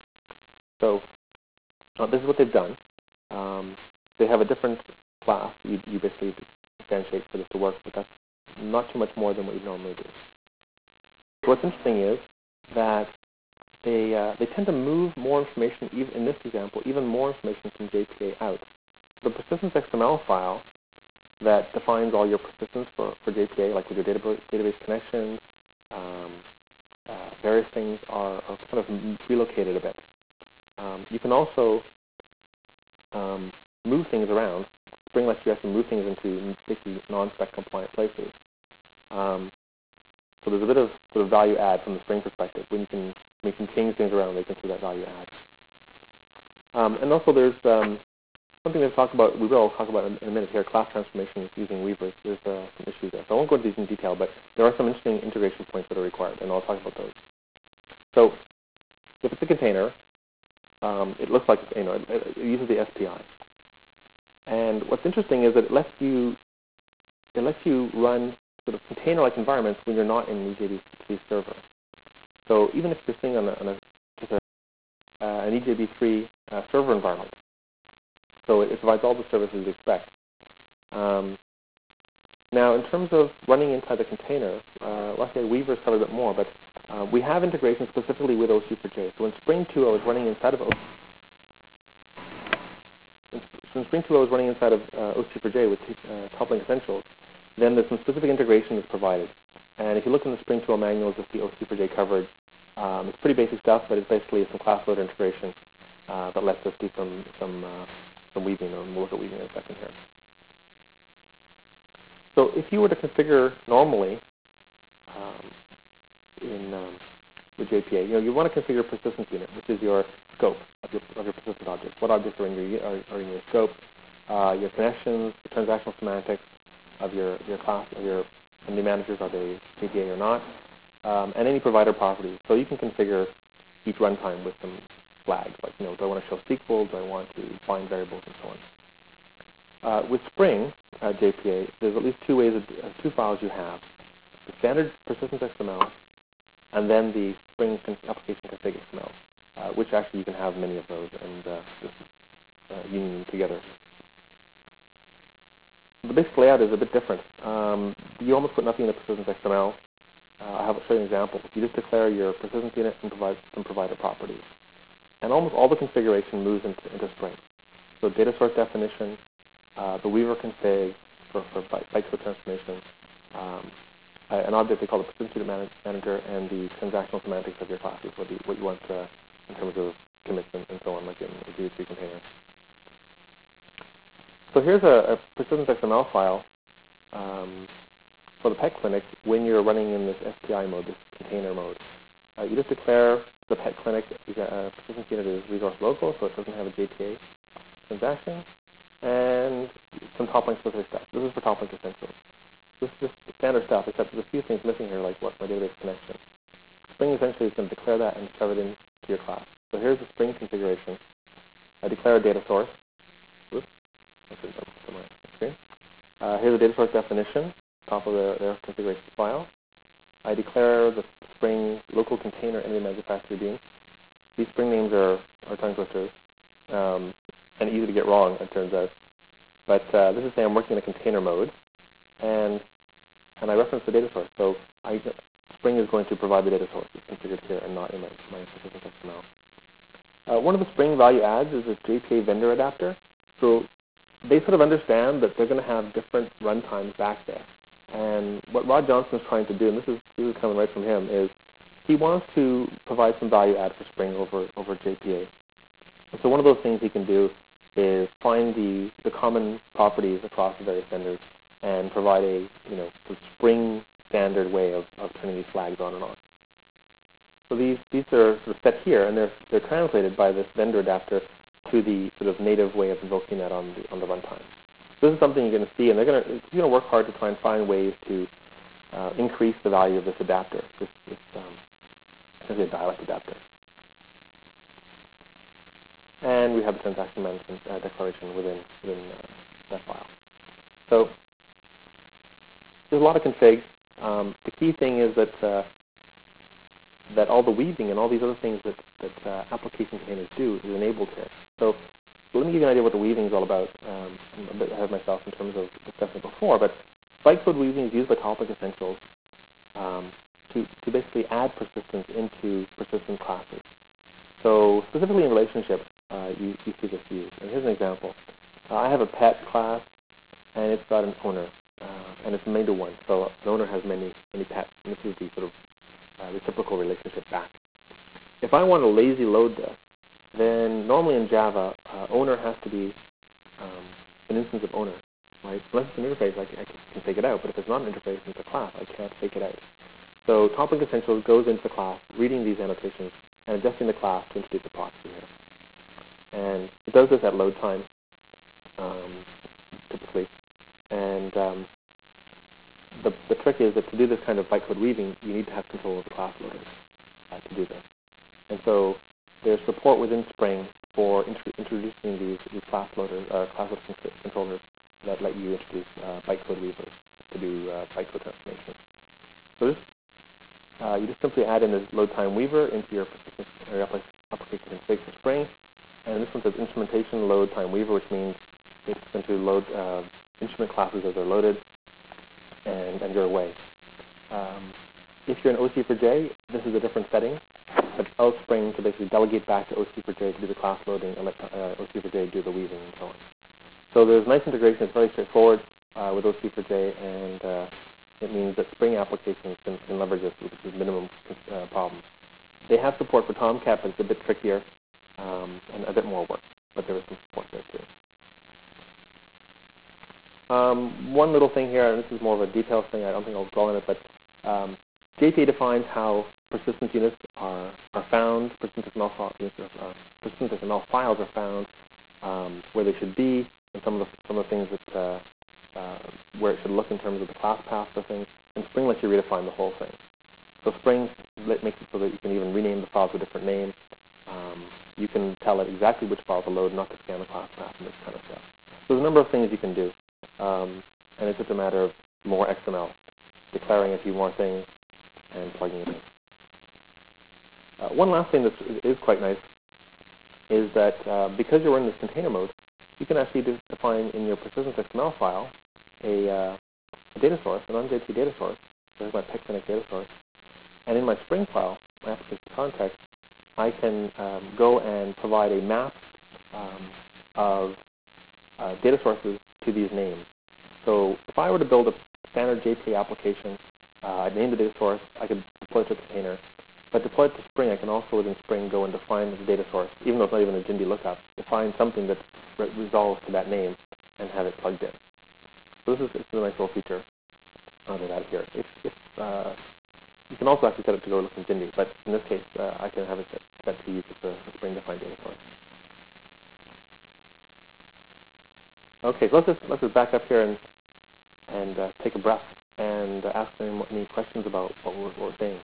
So uh, this is what they've done. Um, they have a different class. You, you basically instantiate for this to work, but that's not too much more than what you normally do. So what's interesting is that they uh, they tend to move more information, even in this example, even more information from J P A out. The persistence X M L file that defines all your persistence for, for J P A, like with your database, database connections, um, uh, various things are, are kind of relocated a bit. Um, you can also um, move things around. Spring lets you actually move things into basically non-spec compliant places. Um, so there's a bit of sort of value add from the Spring perspective. When you can, when you can change things around, they consider that value add. Um, and also there's um, something we've talked about, we will talk about in, in a minute here, class transformation using Weavers. There's uh, some issues there. So I won't go into these in detail, but there are some interesting integration points that are required, and I'll talk about those. So if it's a container, um, it looks like, you know, it, it uses the S P I. And what's interesting is that it lets you, it lets you run sort of container-like environments when you're not in an E J B three server. So even if you're sitting on, a, on a, just a, uh, an E J B three uh, server environment, so it, it provides all the services you expect. Um, now, in terms of running inside the container, uh, let's say Weaver's covered a bit more, but uh, we have integration specifically with O C four J. So in Spring two, I was running inside of O C. So in Spring two, I was running inside of uh, O C four J with uh, TopLink Essentials. Then there's some specific integration that's provided. And if you look in the Spring tool manuals, you'll see O C four J covered. Um, it's pretty basic stuff, but it's basically some class loader integration uh, that lets us do some some uh, some weaving, and we'll look at weaving in a second here. So if you were to configure normally um, in um, with J P A, you know, you want to configure persistence unit, which is your scope of your, of your persistent objects. What objects are in your are, are in your scope? Uh, your connections, the transactional semantics of your your class, of your entity managers, are they J P A or not? Um, and any provider properties. So you can configure each runtime with some flags, like, you know, do I want to show S Q L? Do I want to bind variables, and so on. Uh, with Spring uh, J P A, there's at least two ways, of, uh, two files you have: the standard persistence X M L, and then the Spring con application config X M L, uh, which actually you can have many of those, and uh, just uh, union together. The basic layout is a bit different. Um, you almost put nothing in the persistence X M L. Uh, I have a show you an example. You just declare your persistence unit and provide some provider properties. And almost all the configuration moves into, into Spring. So data source definition, uh, the Weaver config for, for byte code transformation, um, uh, an object they call the persistence unit man manager, and the transactional semantics of your classes, what you, what you want uh, in terms of commits and, and so on, like in a G three container. So here's a, a persistence X M L file um, for the Pet Clinic when you're running in this S P I mode, this container mode. Uh, you just declare the Pet Clinic uh, persistence unit is resource local, so it doesn't have a J P A transaction, and some TopLink specific stuff. This is for TopLink Essentials. This is just standard stuff, except there's a few things missing here, like what's my database connection. Spring essentially is going to declare that and shove it into your class. So here's the Spring configuration. I declare a data source. Oops. Okay. Uh, here's a data source definition, top of their, their configuration file. I declare the Spring local container entity manager factory bean. These Spring names are, are tongue twisters um, and easy to get wrong, it turns out. But uh, this is saying I'm working in a container mode, and and I reference the data source. So I, Spring is going to provide the data source. It's configured here and not in my, my persistence X M L. Uh, one of the Spring value adds is this J P A vendor adapter. So they sort of understand that they're going to have different runtimes back there. And what Rod Johnson is trying to do, and this is, this is coming right from him, is he wants to provide some value add for Spring over, over J P A. And so one of those things he can do is find the, the common properties across the various vendors and provide a, you know, Spring standard way of, of turning these flags on and on. So these these are sort of set here, and they're they're translated by this vendor adapter to the sort of native way of invoking that on the on the runtime. So this is something you're going to see, and they're going to you're going to work hard to try and find ways to uh, increase the value of this adapter. This, this um, essentially a dialect adapter. And we have the transaction management uh, declaration within within uh, that file. So there's a lot of configs. Um, the key thing is that uh, that all the weaving and all these other things that, that uh, application containers do is enabled here. So, so let me give you an idea what the weaving is all about. Um, I'm a bit ahead of myself in terms of discussing it before, but bytecode weaving is used by Topic Essentials um, to, to basically add persistence into persistent classes. So specifically in relationships, uh, you, you see this used. And here's an example. Uh, I have a pet class, and it's got an owner, uh, and it's made to one. So an owner has many many pets, and this is the sort of uh, reciprocal relationship back. If I want to lazy load this, then normally in Java, uh, owner has to be um, an instance of owner, right? Unless it's an interface, I can, I can take it out. But if it's not an interface, it's a class, I can't take it out. So Topic Essentials goes into the class, reading these annotations, and adjusting the class to introduce a proxy here. And it does this at load time, um, typically. And um, the, the trick is that to do this kind of bytecode weaving, you need to have control of the class loaders uh, to do this. And so there's support within Spring for intro introducing these, these class loaders, uh, class loader controllers that let you introduce uh, bytecode weavers to do uh, bytecode transformation. So this, uh, you just simply add in this load time weaver into your, your application config for Spring. And this one says instrumentation load time weaver, which means it's going to load uh, instrument classes as they're loaded, and, and you're away. Um, if you're in O C four J, this is a different setting. It allows Spring to basically delegate back to O C four J to do the class loading and let uh, O C four J do the weaving and so on. So there's nice integration. It's very straightforward uh, with O C four J, and uh, it means that Spring applications can, can leverage this with minimum uh, problems. They have support for Tomcat, but it's a bit trickier um, and a bit more work, but there is some support there too. Um, one little thing here, and this is more of a details thing, I don't think I'll dwell on it, but um, J P A defines how persistence units are, are found, persistence X M L, file, uh, persistence X M L files are found, um, where they should be, and some of the, some of the things that, uh, uh, where it should look in terms of the class path for things, and Spring lets you redefine the whole thing. So Spring makes it so that you can even rename the files with a different name. Um, you can tell it exactly which file to load, not to scan the class path and this kind of stuff. So there's a number of things you can do. Um, and it's just a matter of more X M L, declaring a few more things, and plugging it in. Uh, one last thing that is quite nice is that uh, because you're in this container mode, you can actually de define in your persistence X M L file a, uh, a data source, an on J P data source. There's my Pixinic data source. And in my Spring file, my application context, I can um, go and provide a map um, of uh, data sources to these names. So if I were to build a standard J P A application, uh, I'd name the data source, I could deploy it to a container. But deploy it to Spring, I can also within Spring go and define the data source, even though it's not even a J I M D lookup, define something that re resolves to that name and have it plugged in. So this is, this is a nice little feature under that here. If, if, uh, you can also actually set it to go look in J I M D, but in this case, uh, I can have it set, set to use the, the Spring-defined data source. Okay, so let's just, let's just back up here and, and uh, take a breath and uh, ask any, any questions about what we're, what we're saying.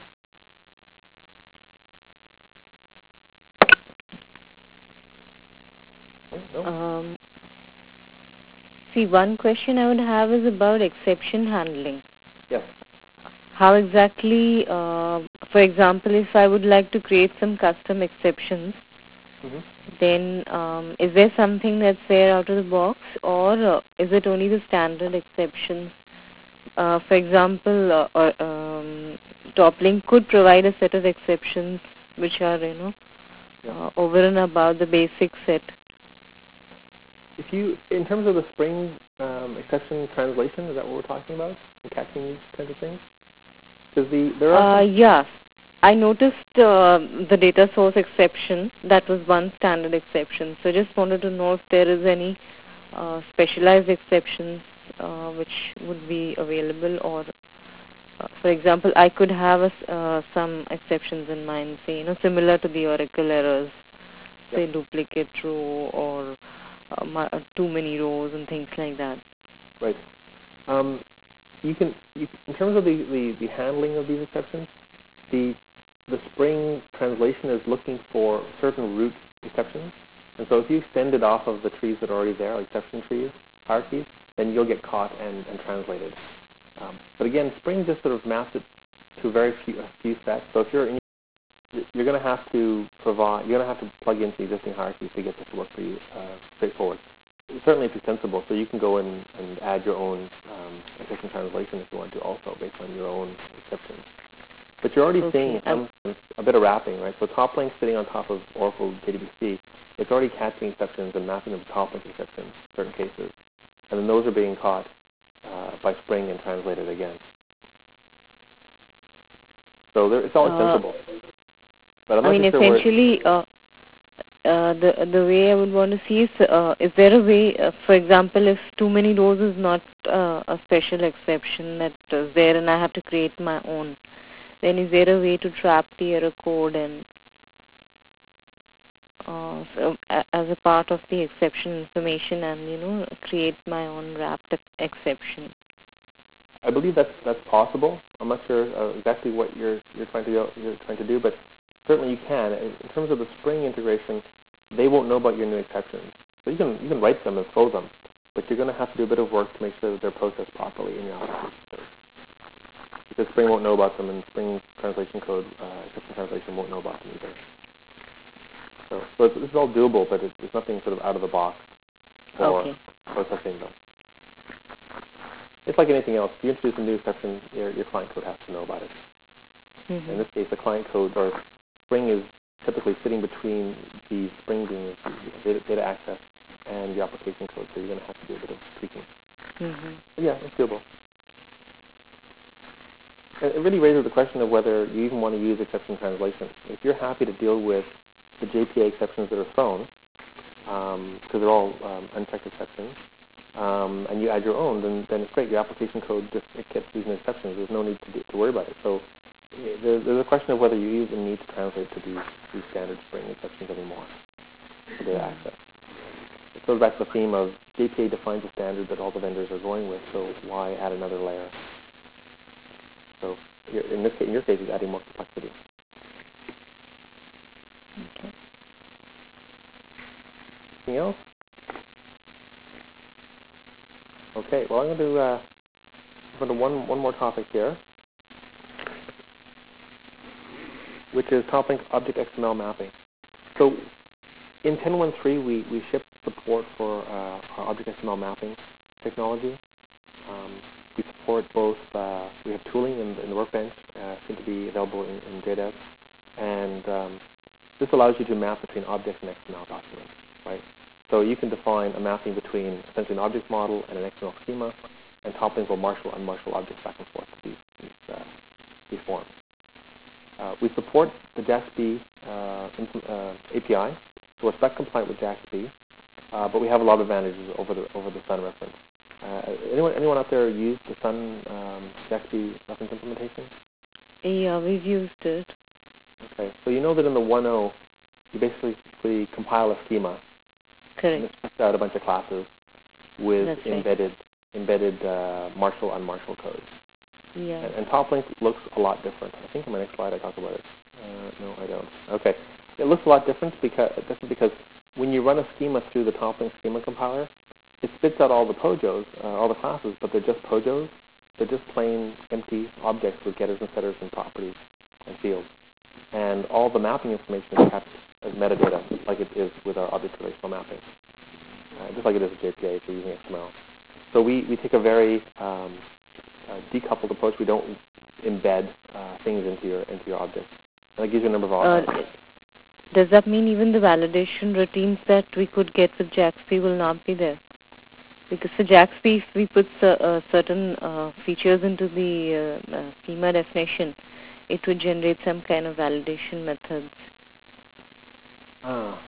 No? Um, see, one question I would have is about exception handling. Yes. How exactly, uh, for example, if I would like to create some custom exceptions, mm-hmm. then um, is there something that's there out of the box, or uh, is it only the standard exceptions? Uh, for example, uh, or, um, Toplink could provide a set of exceptions which are, you know, yeah. uh, over and above the basic set. If you, in terms of the Spring um, exception translation, is that what we're talking about? And catching these kinds of things? Because the there are. Uh, yeah, I noticed uh, the data source exception. That was one standard exception. So just wanted to know if there is any uh, specialized exceptions uh, which would be available, or uh, for example, I could have a s uh, some exceptions in mind, say, you know, similar to the Oracle errors, Yep. say duplicate row or uh, mu- uh, too many rows and things like that. Right. Um, you can, you, in terms of the, the, the handling of these exceptions, the the Spring translation is looking for certain root exceptions. And so if you extend it off of the trees that are already there, like exception trees, hierarchies, then you'll get caught and, and translated. Um, but again, Spring just sort of maps it to very few, a few steps. So if you're in, you're going to have to provide, you're going to have to plug into the existing hierarchies to get this to work for you uh, straightforward. Certainly it's extensible, so you can go in and add your own um, exception translation if you want to also, based on your own exceptions. But you're already Okay. seeing in some sense a bit of wrapping, right? So TopLink sitting on top of Oracle J D B C, it's already catching exceptions and mapping them to TopLink exceptions in certain cases. And then those are being caught uh, by Spring and translated again. So there, it's all extensible. Uh, but I'm I not mean, sure essentially, uh, uh, the the way I would want to see is, uh, is there a way, uh, for example, if too many rows is not uh, a special exception that is there and I have to create my own, then is there a way to trap the error code and uh, so, a, as a part of the exception information and, you know, create my own wrapped exception? I believe that's that's possible. I'm not sure uh, exactly what you're you're trying to go, you're trying to do, but certainly you can. In, in terms of the Spring integration, they won't know about your new exceptions. So you can you can write them and throw them, but you're going to have to do a bit of work to make sure that they're processed properly in your application. Because Spring won't know about them, and Spring translation code, uh, exception translation won't know about them either. So, so it's, it's all doable, but it's, it's nothing sort of out of the box for Okay. processing them. It's like anything else. If you introduce a new exception, your, your client code has to know about it. Mm-hmm. In this case, the client code, or Spring, is typically sitting between the Spring being data, data access and the application code, so you're going to have to do a bit of tweaking. Mm-hmm. But yeah, it's doable. It really raises the question of whether you even want to use exception translation. If you're happy to deal with the J P A exceptions that are thrown, because um, they're all um, unchecked exceptions, um, and you add your own, then, then it's great. Your application code just it gets these exceptions. There's no need to, do, to worry about it. So there's, there's a question of whether you even need to translate to these, these standard Spring exceptions anymore for data access. It goes back to the theme of J P A defines a standard that all the vendors are going with, so why add another layer? So in, this case, in your case, it's adding more complexity. Okay. Anything else? Okay. Well, I'm going to uh, go to one one more topic here, which is TopLink Object X M L mapping. So in ten point thirteen, we we shipped support for uh, our Object X M L mapping technology. Um, we support both, uh, we have tooling in, in the Workbench, uh, soon to be available in, in J D E V, and um, this allows you to map between objects and X M L documents, right? So you can define a mapping between essentially an object model and an X M L schema, and TopLink will marshal and unmarshal objects back and forth to these, these, uh, these forms. Uh, we support the JAX-B uh, uh, A P I, so we're spec compliant with JAX-B, uh, but we have a lot of advantages over the over the Sun reference. Uh, anyone anyone out there use the Sun um, JAX-B reference implementation? Yeah, we've used it. Okay, so you know that in the one point oh, you basically compile a schema. Correct. And it spits out a bunch of classes with That's embedded right. embedded uh, marshal unmarshal code. Yeah. And, and TopLink looks a lot different. I think in my next slide I talk about it. Uh, no, I don't. Okay, it looks a lot different because different because when you run a schema through the TopLink schema compiler, it spits out all the POJOs, uh, all the classes, but they're just POJOs. They're just plain empty objects with getters and setters and properties and fields. And all the mapping information is captured as metadata, like it is with our object relational mapping, uh, just like it is with J P A if you're using X M L. So we, we take a very um, uh, decoupled approach. We don't embed uh, things into your into your object. And it gives you a number of options. Uh, does that mean even the validation routines that we could get with JAX-B will not be there? Because for JAX-B, if we put uh, uh, certain uh, features into the uh, uh, schema definition, it would generate some kind of validation methods. Ah.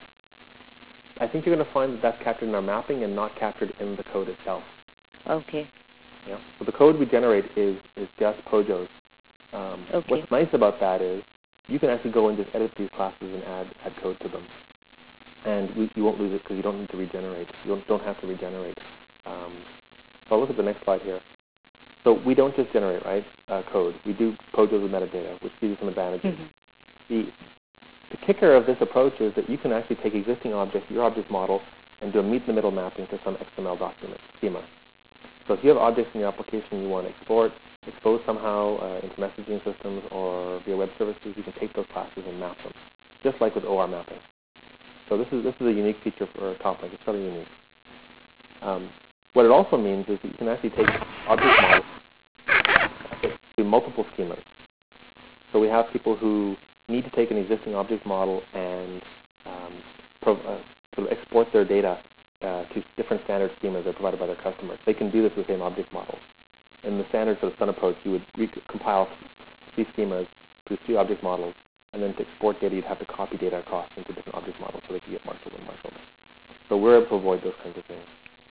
I think you're going to find that that's captured in our mapping and not captured in the code itself. Okay. Yeah. So the code we generate is, is just POJOs. Um, Okay. What's nice about that is you can actually go and just edit these classes and add, add code to them. And we, you won't lose it because you don't need to regenerate. You don't, don't have to regenerate. Um, so I'll look at the next slide here. So we don't just generate, right, uh, code. We do POJOs with metadata, which gives you some advantages. Mm-hmm. The, the kicker of this approach is that you can actually take existing objects, your object model, and do a meet-in-the-middle mapping to some X M L document, schema. So if you have objects in your application you want to export, expose somehow uh, into messaging systems or via web services, you can take those classes and map them, just like with O R mapping. So this is this is a unique feature for TopLink. It's really unique. Um, what it also means is that you can actually take object models to multiple schemas. So we have people who need to take an existing object model and um, pro- uh, sort of export their data uh, to different standard schemas that are provided by their customers. They can do this with the same object model. In the standard sort of Sun approach, you would re- compile three schemas to three object models, and then to export data, you'd have to copy data across into different object models so they could get marshaled and marshaled. So we're able to avoid those kinds of things.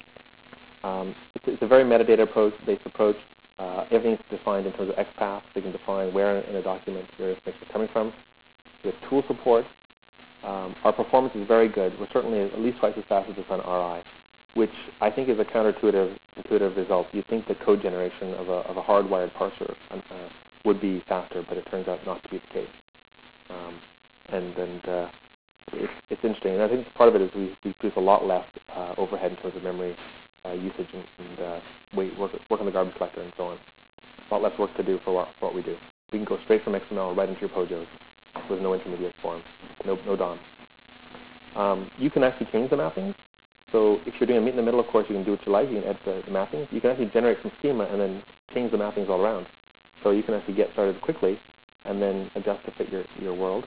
Um, it's, it's a very metadata approach-based approach. Uh, everything's defined in terms of X path. They can define where in a document your information is coming from. We have tool support. Um, our performance is very good. We're certainly at least twice as fast as the Sun R I, which I think is a counterintuitive intuitive result. You'd think the code generation of a, of a hardwired parser uh, would be faster, but it turns out not to be the case. Um, and and uh, it's, it's interesting. And I think part of it is we, we produce a lot less uh, overhead in terms of memory uh, usage and, and uh, wait, work, work on the garbage collector and so on. A lot less work to do for what, for what we do. We can go straight from X M L right into your POJOs with no intermediate form, no, no D O M. Um, you can actually change the mappings. So if you're doing a meet in the middle, of course, you can do what you like. You can edit the, the mappings. You can actually generate some schema and then change the mappings all around. So you can actually get started quickly and then adjust to fit your, your world.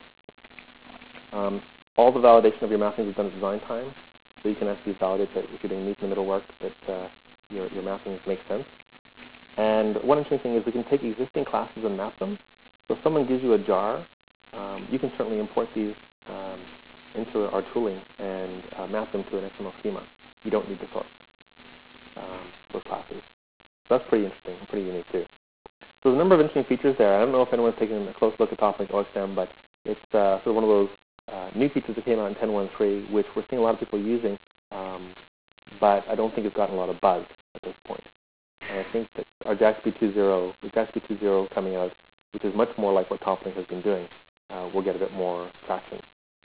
Um, all the validation of your mappings is done at design time. So you can actually validate that if you're doing meet in the middle work, that uh, your, your mappings make sense. And one interesting thing is we can take existing classes and map them. So if someone gives you a jar, um, you can certainly import these um, into our tooling and uh, map them to an X M L schema. You don't need to source um, those classes. So that's pretty interesting, pretty unique too. So there's a number of interesting features there. I don't know if anyone's taken a close look at TopLink O X M, but it's uh, sort of one of those uh, new features that came out in ten point one three, which we're seeing a lot of people using, um, but I don't think it's gotten a lot of buzz at this point. And I think that our JAXB two point oh, with JAXB two point oh coming out, which is much more like what TopLink has been doing, uh, we'll get a bit more traction.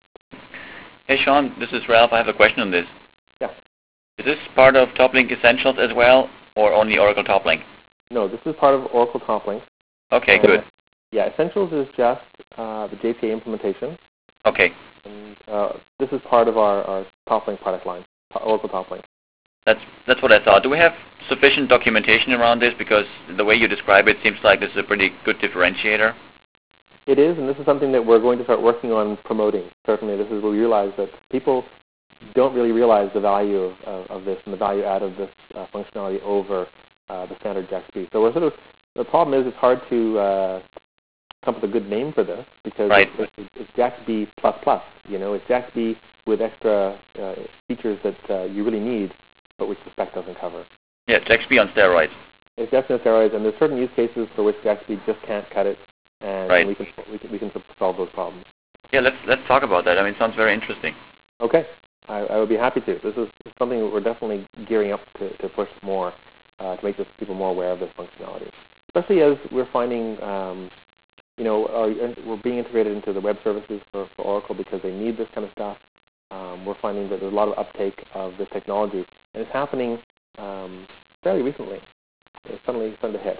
Hey Sean, this is Ralph. I have a question on this. Yeah. Is this part of TopLink Essentials as well, or only Oracle TopLink? No, this is part of Oracle TopLink. Okay, uh, good. Yeah, Essentials is just uh, the J P A implementation. Okay. And uh, this is part of our, our TopLink product line, Oracle TopLink. That's that's what I thought. Do we have sufficient documentation around this? Because the way you describe it seems like this is a pretty good differentiator. It is, and this is something that we're going to start working on promoting. Certainly, this is where we realize that people don't really realize the value of, of, of this and the value add of this uh, functionality over uh, the standard JAXB. So we're sort of, the problem is it's hard to uh, come up with a good name for this because right. it's, it's, it's JAXB plus plus. You know, it's JAXB with extra uh, features that uh, you really need, but which the spec doesn't cover. Yeah, JAXB on steroids. It's definitely on steroids, and there's certain use cases for which JAXB just can't cut it. And right. we can we can we can solve those problems. Yeah, let's let's talk about that. I mean, it sounds very interesting. Okay, I, I would be happy to. This is something that we're definitely gearing up to, to push more uh, to make this, people more aware of this functionality. Especially as we're finding, um, you know, our, we're being integrated into the web services for, for Oracle because they need this kind of stuff. Um, we're finding that there's a lot of uptake of this technology, and it's happening um, fairly recently. It's suddenly starting to hit.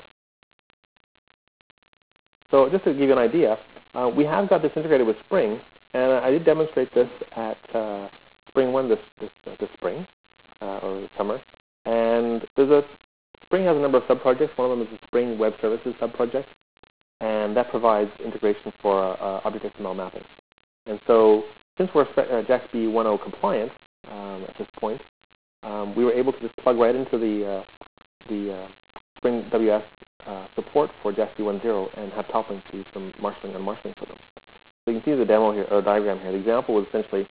So just to give you an idea, uh, we have got this integrated with Spring, and I did demonstrate this at uh, Spring One this this, uh, this spring uh, or this summer. And there's a Spring has a number of subprojects. One of them is the Spring Web Services subproject, and that provides integration for uh, Object X M L mapping. And so since we're uh, JAXB one point oh compliant um, at this point, um, we were able to just plug right into the uh, the uh, Spring W S uh, support for JAXB one point oh and have TopLink do some marshalling and marshalling for them. So you can see the demo here, or diagram here. The example was essentially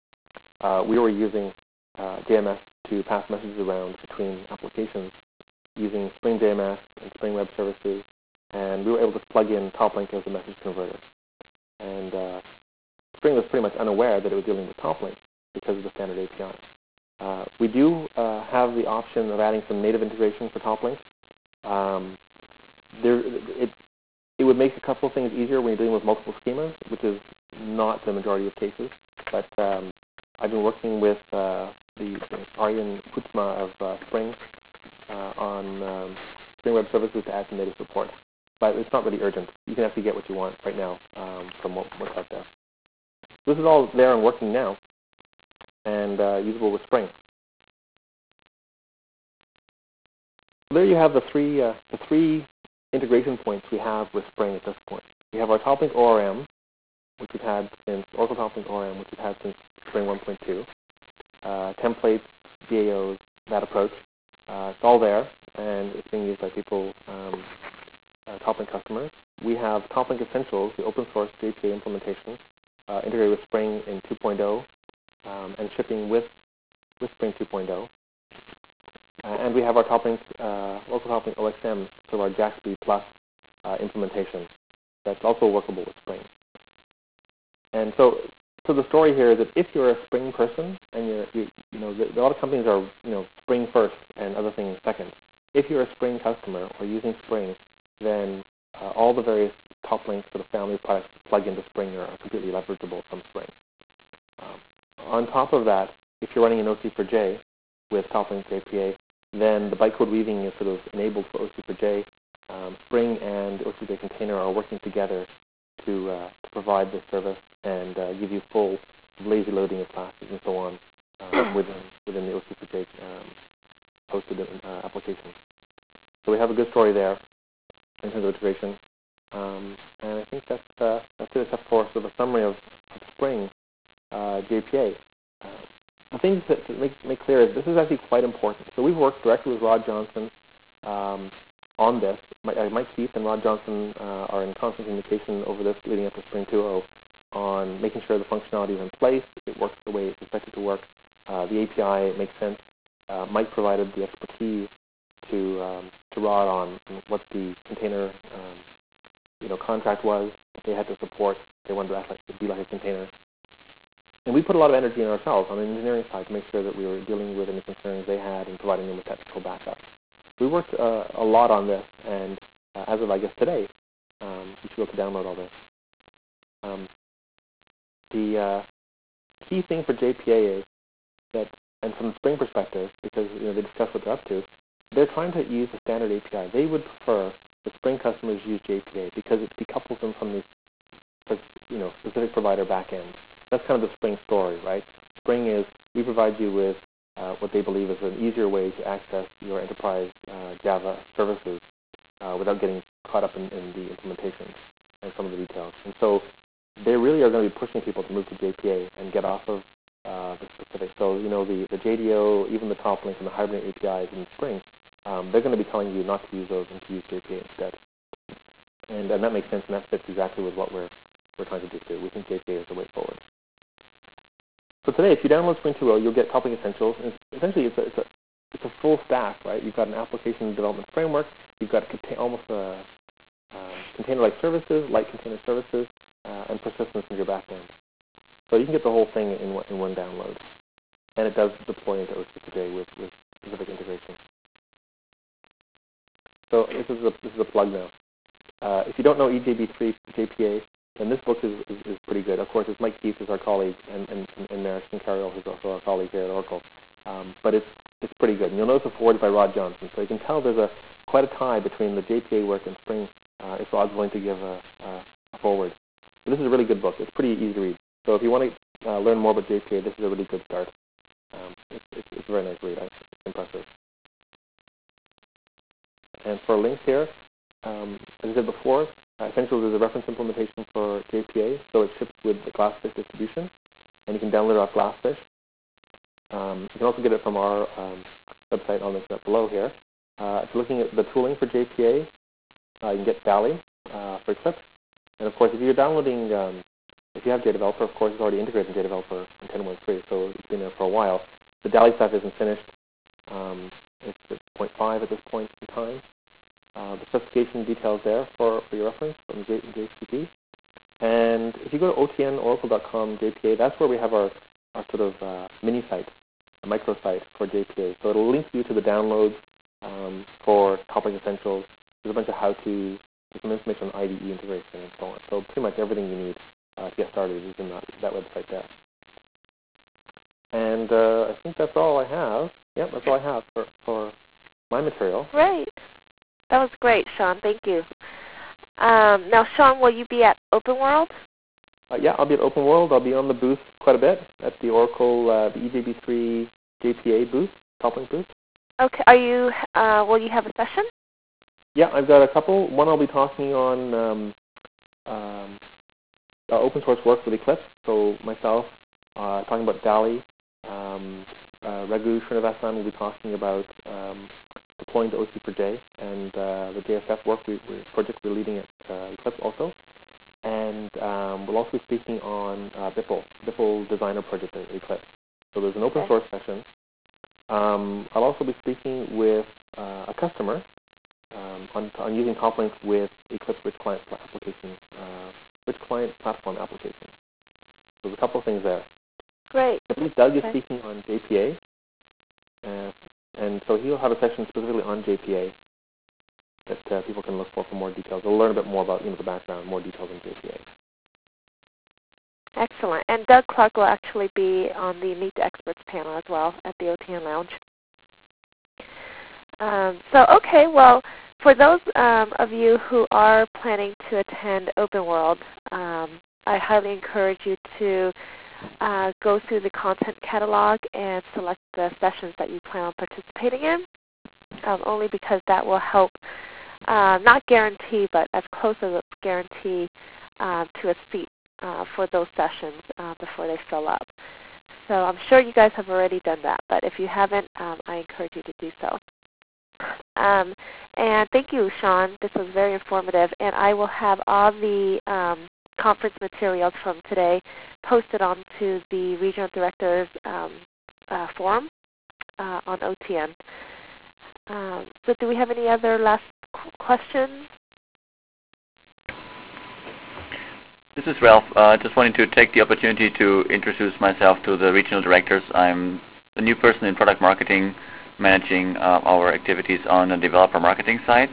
uh, we were using uh, J M S to pass messages around between applications using Spring J M S and Spring Web Services, and we were able to plug in TopLink as a message converter. And uh, Spring was pretty much unaware that it was dealing with TopLink because of the standard A P I. Uh, we do uh, have the option of adding some native integration for TopLink. Um, there, it, it would make a couple of things easier when you're dealing with multiple schemas, which is not the majority of cases. But um, I've been working with uh, the, the Arjen Poetsma of uh, Spring uh, on um, Spring Web Services to add some native support. But it's not really urgent. You can actually get what you want right now um, from what, what's out there. This is all there and working now, and uh, usable with Spring. There you have the three uh, the three integration points we have with Spring at this point. We have our TopLink O R M, which we've had since Oracle TopLink O R M, which we've had since Spring one point two. Uh, templates, D A Os, that approach. Uh, it's all there, and it's being used by people, um, uh, TopLink customers. We have TopLink Essentials, the open source J P A implementation, uh, integrated with Spring in two point oh, um, and shipping with, with Spring two point oh. Uh, and we have our TopLink, uh, local TopLink O X M, so our JAXB Plus uh, implementation that's also workable with Spring. And so, so the story here is that if you're a Spring person, and you're, you, you know, the, a lot of companies are, you know, Spring first and other things second. If you're a Spring customer or using Spring, then uh, all the various TopLink sort of family products plug into Spring are completely leverageable from Spring. Um, on top of that, if you're running an O C four J with TopLink J P A, then the bytecode weaving is sort of enabled for O C four J. Um, Spring and O C four J Container are working together to, uh, to provide this service and uh, give you full lazy loading of classes and so on uh, within, within the O C four J um, hosted uh, application. So we have a good story there in terms of integration. Um, and I think that's, uh, that's it, except for sort of a summary of, of Spring uh, J P A. Uh, the things that to make, make clear is this is actually quite important. So we've worked directly with Rod Johnson um, on this. Mike, uh, Mike Keith and Rod Johnson uh, are in constant communication over this leading up to Spring two point oh on making sure the functionality is in place, it works the way it's expected to work, uh, the A P I makes sense. Uh, Mike provided the expertise to um, to Rod on what the container um, you know contract was that they had to support. They wanted to act like to be like a container. And we put a lot of energy in ourselves on the engineering side to make sure that we were dealing with any concerns they had and providing them with technical backup. We worked uh, a lot on this, and uh, as of, I guess, today, um, you should be able to download all this. Um, the uh, key thing for J P A is that, and from the Spring perspective, because you know they discuss what they're up to, they're trying to use the standard A P I. They would prefer the Spring customers use J P A because it decouples them from the you know, specific provider backend. That's kind of the Spring story, right? Spring is we provide you with uh, what they believe is an easier way to access your enterprise uh, Java services uh, without getting caught up in, in the implementation and some of the details. And so they really are going to be pushing people to move to J P A and get off of uh, the specific. So, you know, the, the J D O, even the TopLink and the Hibernate A P Is in Spring, um, they're going to be telling you not to use those and to use J P A instead. And, and that makes sense, and that fits exactly with what we're, we're trying to do too. We think J P A is the way forward. So today, if you download Spring two point oh, you'll get TopLink Essentials. And it's, essentially, it's a, it's, a, it's a full stack, right? You've got an application development framework. You've got contain, almost a uh, container-like services, light container services, uh, and persistence in your backend. So you can get the whole thing in one, in one download. And it does deploy into O C four J with, with specific integration. So this is a, this is a plug now. Uh, if you don't know E J B three J P A, then this book is, is, is pretty good. Of course, it's Mike Keith, who's our colleague, and, and, and Marion Carroll, who's also our colleague here at Oracle. Um, but it's it's pretty good. And you'll notice it's forwarded by Rod Johnson. So you can tell there's a quite a tie between the J P A work and Spring uh, if Rod's willing to give a, a forward. So this is a really good book. It's pretty easy to read. So if you want to uh, learn more about J P A, this is a really good start. Um, it's, it's, it's a very nice read. It's impressive. And for links here, um, as I said before, uh, Essentials is a reference implementation for J P A, so it ships with the Glassfish distribution, and you can download it off Glassfish. Um, you can also get it from our um, website on this below here. Uh, if you're looking at the tooling for J P A, uh, you can get Dali uh, for Eclipse. And of course, if you're downloading, um, if you have JDeveloper, of course, it's already integrated in JDeveloper in ten point one three, so it's been there for a while. The Dali stuff isn't finished. Um, It's at zero point five at this point in time. Uh, the specification details there for, for your reference from J C P. And if you go to O T N Oracle dot com J P A, that's where we have our, our sort of uh, mini site, a microsite for J P A. So it'll link you to the downloads um, for TopLink Essentials. There's a bunch of how-to, there's some information on I D E integration and so on. So pretty much everything you need uh, to get started is in that, that website there. And uh, I think that's all I have. Yep, that's all I have for, for my material. Great. That was great, Sean. Thank you. Um, now, Sean, will you be at OpenWorld? Uh, yeah, I'll be at OpenWorld. I'll be on the booth quite a bit at the Oracle, uh, the E J B three J P A booth, TopLink booth. Okay. Are you? Uh, will you have a session? Yeah, I've got a couple. One I'll be talking on um, um, uh, open source work with Eclipse. So myself, uh, talking about DALI. Um, uh, Raghu Srinivasan will be talking about um, deploying the O C four J and uh, the J S F work we, we, project we're leading at uh, Eclipse also. And um, we'll also be speaking on uh, B I P L, B I P L Designer Project at Eclipse. So there's an open source session. Um, I'll also be speaking with uh, a customer um, on, on using TopLink with Eclipse Rich Client application, uh, Rich Client Platform application. So there's a couple of things there. Great. I believe Doug is Okay. speaking on J P A, uh, and so he'll have a session specifically on J P A that uh, people can look for for more details. They'll learn a bit more about you know the background, more details on J P A. Excellent. And Doug Clark will actually be on the Meet the Experts panel as well at the O T N Lounge. Um, so, okay, well, for those um, of you who are planning to attend OpenWorld, um, I highly encourage you to uh, go through the content catalog and select the sessions that you plan on participating in, um, only because that will help, uh, not guarantee, but as close as a guarantee uh, to a seat uh, for those sessions uh, before they fill up. So I'm sure you guys have already done that, but if you haven't, um, I encourage you to do so. Um, and thank you, Sean. This was very informative, and I will have all the um, conference materials from today posted onto the Regional Directors um, uh, forum uh, on O T N. Um, so do we have any other last qu- questions? This is Ralph. Uh, just wanting to take the opportunity to introduce myself to the regional directors. I'm a new person in product marketing, managing uh, our activities on the developer marketing side.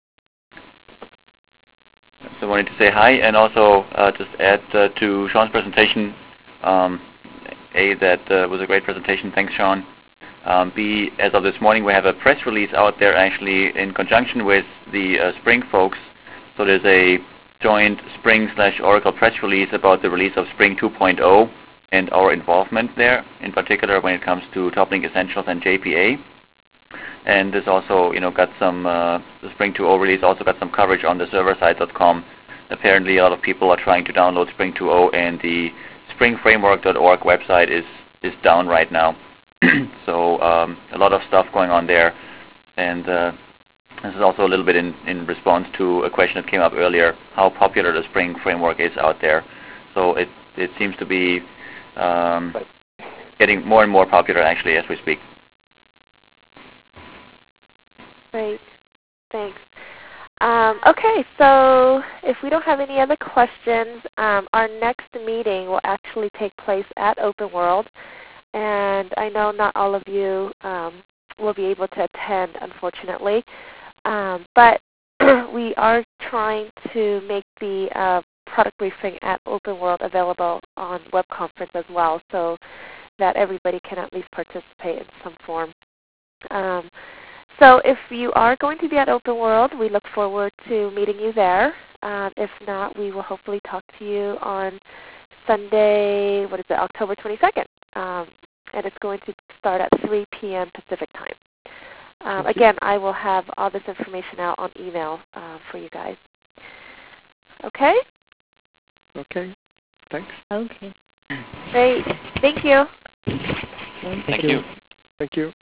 So I wanted to say hi and also uh, just add uh, to Sean's presentation, um, A, that uh, was a great presentation. Thanks, Sean. Um, B, as of this morning, we have a press release out there actually in conjunction with the uh, Spring folks. So there's a joint Spring slash Oracle press release about the release of Spring two point oh and our involvement there, in particular when it comes to TopLink Essentials and J P A. And this also, you know, got some, uh, the Spring two point oh release also got some coverage on the serverside dot com. Apparently a lot of people are trying to download Spring two point oh and the spring framework dot org website is, is down right now. So um, a lot of stuff going on there. And uh, this is also a little bit in, in response to a question that came up earlier, how popular the Spring framework is out there. So it, it seems to be um, getting more and more popular actually as we speak. Great. Thanks. Um, okay, so if we don't have any other questions, um, our next meeting will actually take place at OpenWorld. And I know not all of you um, will be able to attend, unfortunately. Um, but we are trying to make the uh, product briefing at OpenWorld available on web conference as well, so that everybody can at least participate in some form. Um, so if you are going to be at OpenWorld, we look forward to meeting you there. Um, if not, we will hopefully talk to you on Sunday, what is it, October twenty-second. Um, and it's going to start at three p m Pacific time. Um, again, I will have all this information out on email uh, for you guys. Okay? Okay. Thanks. Okay. Great. Thank you. Thank Thank you. you. Thank you.